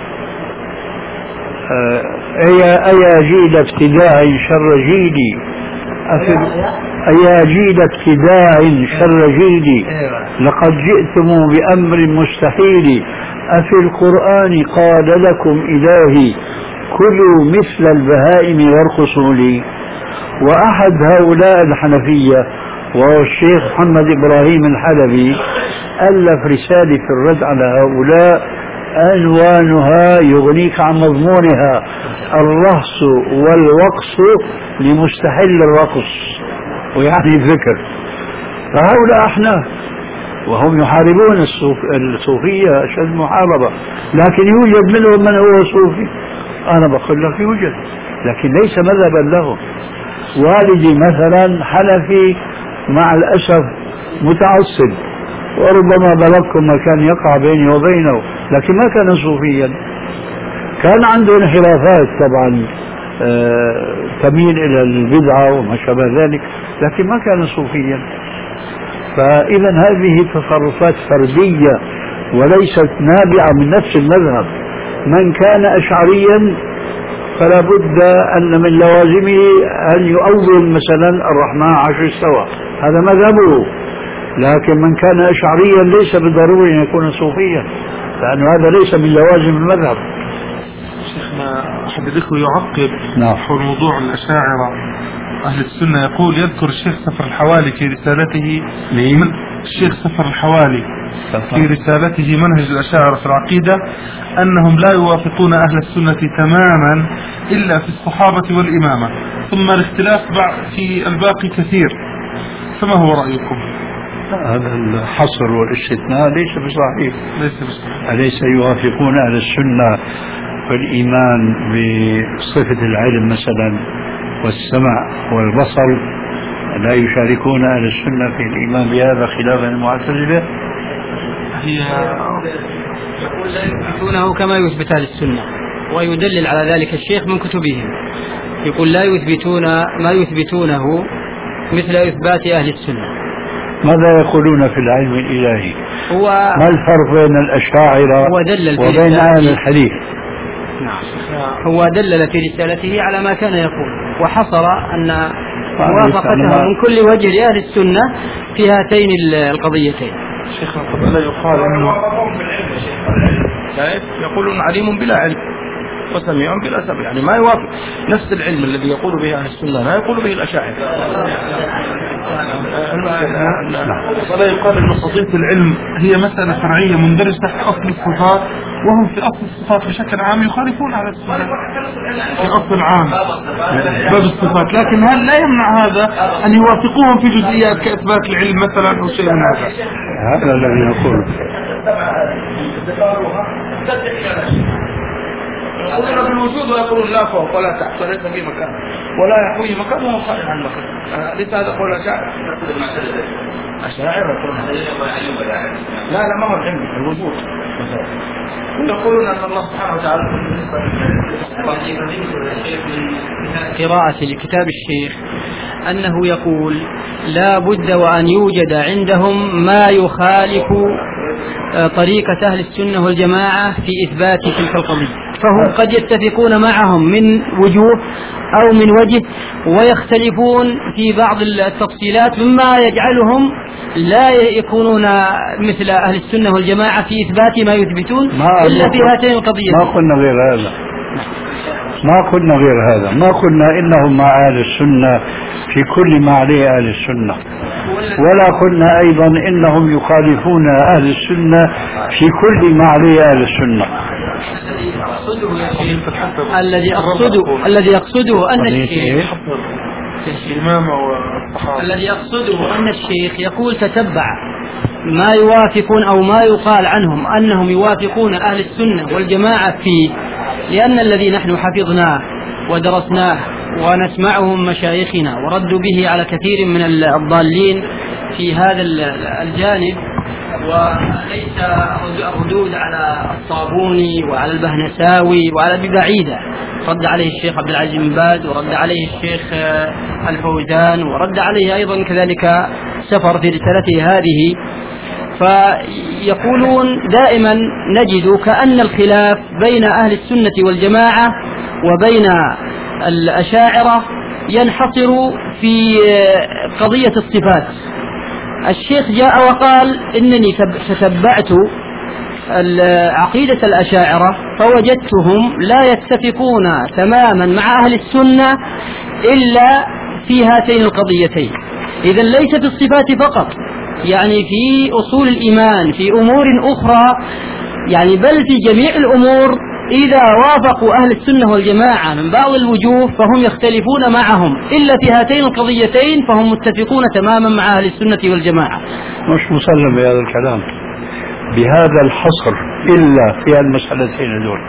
أيا جيل ابتداع شر جيلي أيا جيل ابتداع شر جيلي لقد جئتم بأمر مستحيل أفي القرآن قال لكم إلهي كلوا مثل البهائم وارقصوا لي. وأحد هؤلاء الحنفية وهو الشيخ محمد إبراهيم الحلبي ألف رسالة في الرد على هؤلاء عنوانها يغنيك عن مضمونها: الرقص والوقص لمستحل الرقص، ويعني الذكر. فهؤلاء أحناف وهم يحاربون الصوفية أشد محاربة، لكن يوجد منهم من هو صوفي. أنا بقول لك يوجد، لكن ليس مذهبا لهم. والدي مثلا حنفي مع الأسف متعصب، وربما بلغكم ما كان يقع بيني وبينه، لكن ما كان صوفيا. كان عنده انحرافات طبعا تميل إلى البدعة وما شابه ذلك، لكن ما كان صوفيا. فإذا هذه تصرفات فردية وليست نابعة من نفس المذهب. من كان أشعريا فلا بد أن من لوازمه أن يؤول مثلا الرحمن عشر استوى، هذا مذهبه. لكن من كان أشعريا ليس بالضروري أن يكون صوفيا، لأن هذا ليس من لوازم المذهب. شيخنا أحد الإخوة يعقب حول موضوع الأشاعرة أهل السنة، يقول يذكر الشيخ سفر الحوالي في رسالته الشيخ سفر الحوالي في رسالته منهج الأشاعرة في العقيدة أنهم لا يوافقون أهل السنة تماما إلا في الصحابة والإمامة، ثم الاختلاف في الباقي كثير، فما هو رأيكم؟ هذا الحصر والاستثناء ليس بصحيح. أليس يوافقون أهل السنة في الإيمان بصفة العلم مثلا والسمع والبصر، لا يشاركون أهل السنة في الإيمان بهذا خلافا المعتزلة؟ يقول لا يثبتونه كما يثبت أهل السنة، ويدلل على ذلك الشيخ من كتبهم. يقول لا يثبتون ما يثبتونه مثل إثبات أهل السنة. ماذا يقولون في العلم الإلهي؟ ما الفرق بين الأشاعرة وبين أهل الحديث؟ نعم، هو دلل في رسالته على ما كان يقول، وحصر أن موافقتهم من كل وجه لأهل السنة في هاتين القضيتين. شيخنا طب لا يقال أنه يقولون عليم بلا علم وسميع بلا سمع، يعني ما يوافق نفس العلم الذي يقول به أهل السنة لا يقول به الأشاعرة. ولا يقال أن قضية العلم هي مسألة فرعية مندرجة تحت أصل الصفات، وهم في أصل الصفات بشكل عام يخالفون على السنة في أصل عام باب الصفات، لكن هل لا يمنع هذا أن يوافقوهم في جزئيات كإثبات العلم مثلا أو شيء من هذا؟ هذا الذي نقول. يقولون بالوجود ويقولون لا فوق ولا تحت وليس في مكان ولا يحوي مكان وهو خارج عن مكان. ليس هذا قول الأشاعرة؟ أشاعرة لا ما هو العلم الوجود. يقولون أن الله سبحانه وتعالى قراءة لكتاب الشيخ أنه يقول لا بد وأن يوجد عندهم ما يخالف طريقة أهل السنة والجماعة في إثبات تلك القضية، فهم قد يتفقون معهم من وجوه أو من وجه ويختلفون في بعض التفصيلات مما يجعلهم لا يكونون مثل أهل السنة والجماعة في إثبات ما يثبتون إلا في هاتين القضيتين. ما قلنا غير هذا، ما قلنا إنهم مع أهل السنة في كل ما عليه أهل السنة، ولا قلنا أيضا إنهم يخالفون أهل السنة في كل ما عليه أهل السنة. الذي يقصده أن الشيخ الذي يقصده أن الشيخ يقول تتبع ما يوافقون أو ما يقال عنهم أنهم يوافقون أهل السنة والجماعة فيه، لأن الذي نحن حفظناه ودرسناه ونسمعهم مشايخنا وردوا به على كثير من الضالين في هذا الجانب، وليس الردود على الصابوني وعلى البهنساوي وعلى ببعيدة. رد عليه الشيخ عبد العزيز بن باز ورد عليه الشيخ الفوزان ورد عليه أيضا كذلك سفر في رسالته هذه. فيقولون دائما نجد كأن الخلاف بين أهل السنة والجماعة وبين الأشاعرة ينحصر في قضية الصفات. الشيخ جاء وقال إنني تتبعت عقيدة الأشاعرة فوجدتهم لا يتفقون تماما مع أهل السنة إلا في هاتين القضيتين. إذن ليس في الصفات فقط، يعني في أصول الإيمان، في أمور أخرى، يعني بل في جميع الأمور إذا وافقوا أهل السنة والجماعة من بعض الوجوه فهم يختلفون معهم، إلا في هاتين القضيتين فهم متفقون تماما مع أهل السنة والجماعة. مش مسلم بهذا الكلام بهذا الحصر إلا في المسألتين دول.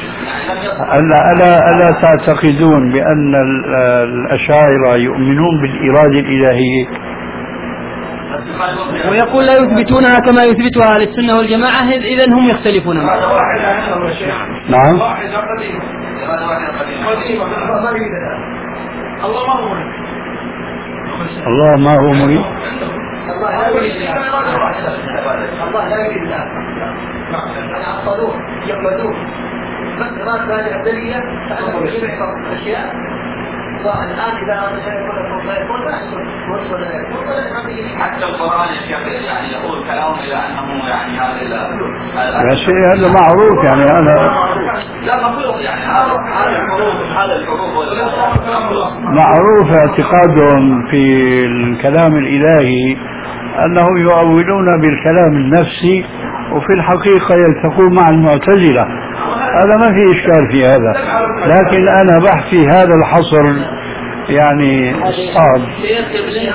ألا تعتقدون بأن الأشاعرة يؤمنون بالإرادة الإلهية ويقول لا يثبتونها كما يثبتها أهل السنة والجماعة، إذن هم يختلفون معها. نعم. الله ما هو مريد. الله لا يريد الله لا يريد يعطلون يعبدون بس راس هذه الأبدالية فأنهم يجمع الأشياء. والآن إذا أردت أن يكون لا يكون لا يكون حتى القرآن يعني يقول كلام إلى أنه يعني هذا يا شيء هذا معروف، يعني أنا لا مفروض يعني هذا الحروف معروف اعتقادهم في الكلام الإلهي أنهم يؤولون بالكلام النفسي وفي الحقيقة يلتقون مع المعتزلة. هذا ما في إشكال في هذا، لكن أنا بحكي هذا الحصر يعني صعب. الشيخ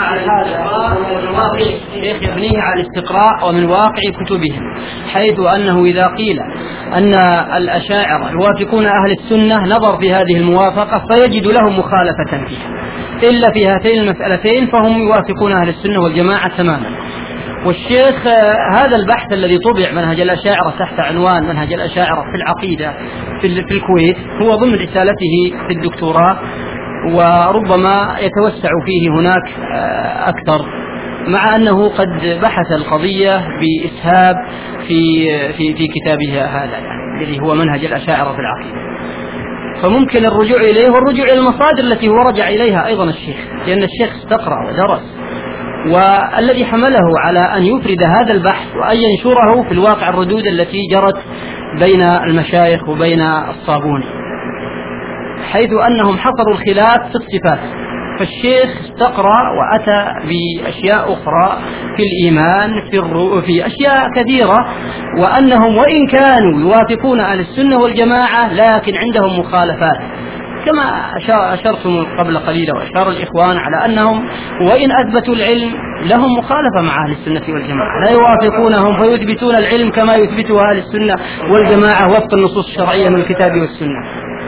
يبنيه على الاستقراء ومن واقع كتبهم، حيث أنه إذا قيل أن الأشاعرة يوافقون أهل السنة نظر في هذه الموافقة فيجد لهم مخالفة فيها، إلا في هاتين المسألتين فهم يوافقون أهل السنة والجماعة تماما. والشيخ هذا البحث الذي طبع منهج الأشاعرة تحت عنوان منهج الأشاعرة في العقيدة في الكويت هو ضمن رسالته في الدكتوراه، وربما يتوسع فيه هناك أكثر، مع أنه قد بحث القضية بإسهاب في كتابه هذا يعني الذي هو منهج الأشاعرة في العقيدة. فممكن الرجوع إليه والرجوع إلى المصادر التي هو رجع إليها أيضا الشيخ، لأن الشيخ استقرأ ودرس، والذي حمله على أن يفرد هذا البحث وأن ينشره في الواقع الردود التي جرت بين المشايخ وبين الصابوني، حيث أنهم حصروا الخلاف في الصفات. فالشيخ استقرأ وأتى بأشياء أخرى في الإيمان في أشياء كثيرة، وأنهم وإن كانوا يوافقون أهل السنة والجماعة لكن عندهم مخالفات، كما أشرتم قبل قليل وأشار الإخوان على أنهم وإن أثبتوا العلم لهم مخالفة مع أهل السنة والجماعة، لا يوافقونهم فيثبتون العلم كما يثبتها أهل السنة والجماعة وفق النصوص الشرعية من الكتاب والسنة.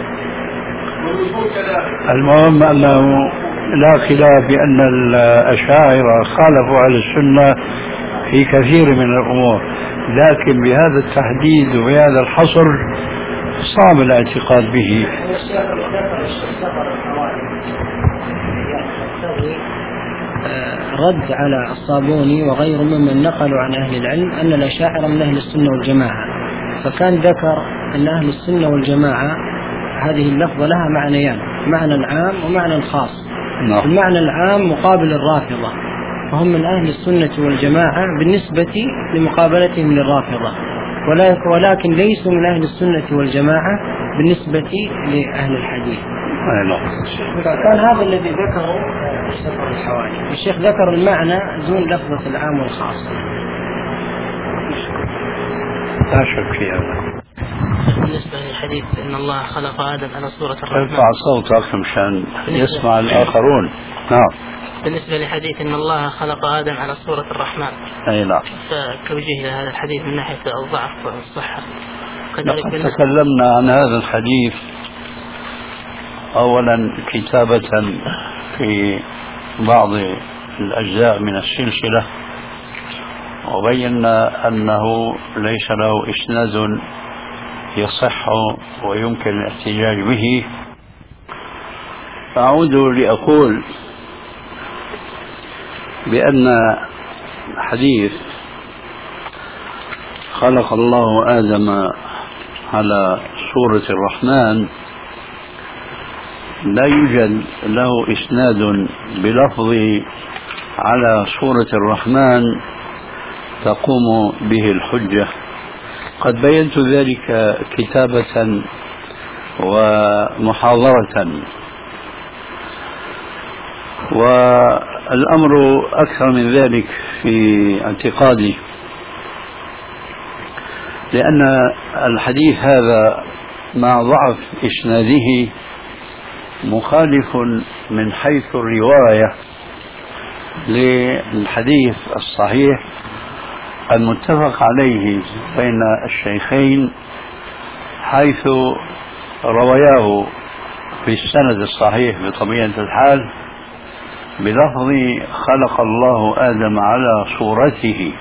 المهم أنه لا خلاف بأن الأشاعرة خالفوا أهل السنة في كثير من الأمور، لكن بهذا التحديد وبهذا الحصر صعب الاعتقاد به. رد على الصابوني وغيره ممن نقلوا عن أهل العلم أن الأشاعرة من أهل السنة والجماعة، فكان ذكر أن أهل السنة والجماعة هذه اللفظة لها معنيان، معنى عام ومعنى خاص. المعنى العام مقابل الرافضة، فهم من أهل السنة والجماعة بالنسبة لمقابلتهم للرافضة، ولكن ليسوا من أهل السنة والجماعة بالنسبة لأهل الحديث. كان هذا الذي ذكره الشيخ الحوالي. الشيخ ذكر المعنى دون لفظة العام والخاص. لا شك في هذا. بالنسبة للحديث إن الله خلق آدم على صورة الرحمن. ارفع صوتك مشان يسمع الآخرون. نعم. بالنسبة لحديث إن الله خلق آدم على صورة الرحمن. أي نعم. فتوجيه لهذا الحديث من ناحية الضعف والصحة. تكلمنا عن هذا الحديث أولا كتابة في بعض الأجزاء من السلسلة، وبينا أنه ليس له إسناد يصح ويمكن الاحتجاج به. أعود لأقول بأن حديث خلق الله آدم على صورة الرحمن لا يوجد له إسناد بلفظ على صورة الرحمن تقوم به الحجة. قد بينت ذلك كتابة ومحاضرة، والأمر أكثر من ذلك في اعتقادي، لأن الحديث هذا مع ضعف إسناده مخالف من حيث الرواية للحديث الصحيح المتفق عليه بين الشيخين، حيث رواياه بالسند الصحيح بطبيعة الحال بلفظ خلق الله آدم على صورته.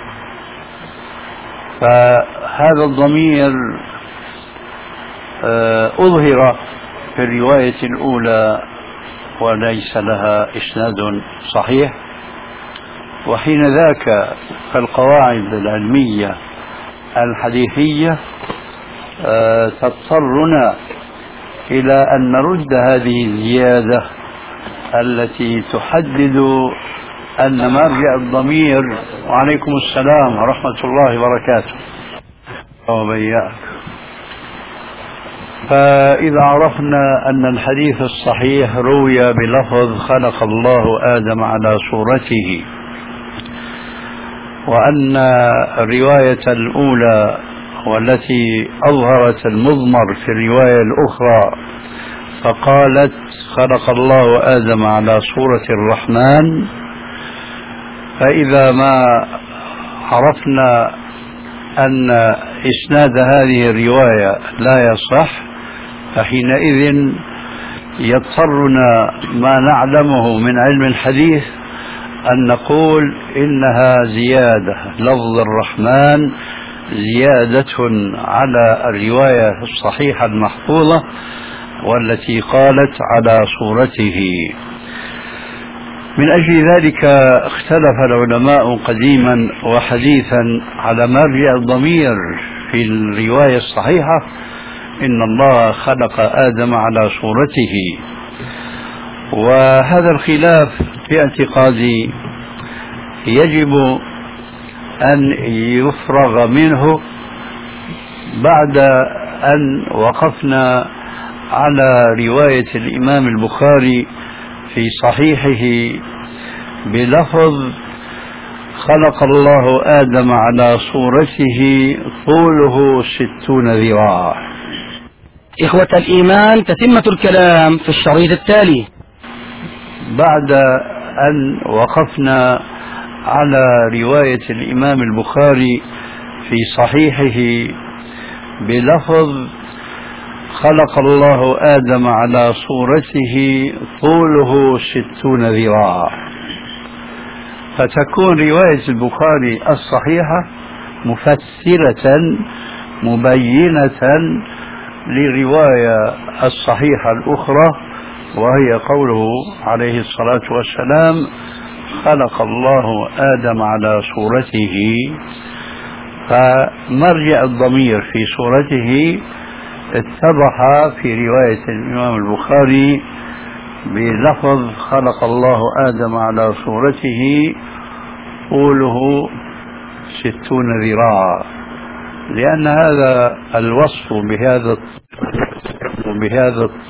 فهذا الضمير أظهر في الرواية الأولى وليس لها إسناد صحيح، وحين ذاك فالقواعد العلمية الحديثية تضطرنا إلى أن نرد هذه الزيادة التي تحدد أن مرجع الضمير. وعليكم السلام ورحمة الله وبركاته. وبياك. فإذا عرفنا أن الحديث الصحيح روي بلفظ خلق الله آدم على صورته، وأن الرواية الأولى والتي أظهرت المضمر في الرواية الأخرى فقالت خلق الله آدم على صورة الرحمن، فإذا ما عرفنا أن إسناد هذه الرواية لا يصح، فحينئذ يضطرنا ما نعلمه من علم الحديث أن نقول إنها زيادة، لفظ الرحمن زيادة على الرواية الصحيحة المحفوظة والتي قالت على صورته. من أجل ذلك اختلف العلماء قديما وحديثا على مرجع الضمير في الرواية الصحيحة، إن الله خلق آدم على صورته. وهذا الخلاف في اعتقادي يجب أن يفرغ منه بعد أن وقفنا على رواية الإمام البخاري في صحيحه بلفظ خلق الله آدم على صورته طوله 60 ذراع. إخوة الإيمان، تتمة الكلام في الشريط التالي. بعد أن وقفنا على رواية الإمام البخاري في صحيحه بلفظ خلق الله آدم على صورته طوله 60 ذراع، فتكون رواية البخاري الصحيحة مفسرة مبينة للرواية الصحيحة الأخرى، وهي قوله عليه الصلاة والسلام خلق الله آدم على صورته، فمرجع الضمير في صورته اتضح في رواية الإمام البخاري بلفظ خلق الله آدم على صورته طوله 60 ذراعا، لأن هذا الوصف بهذا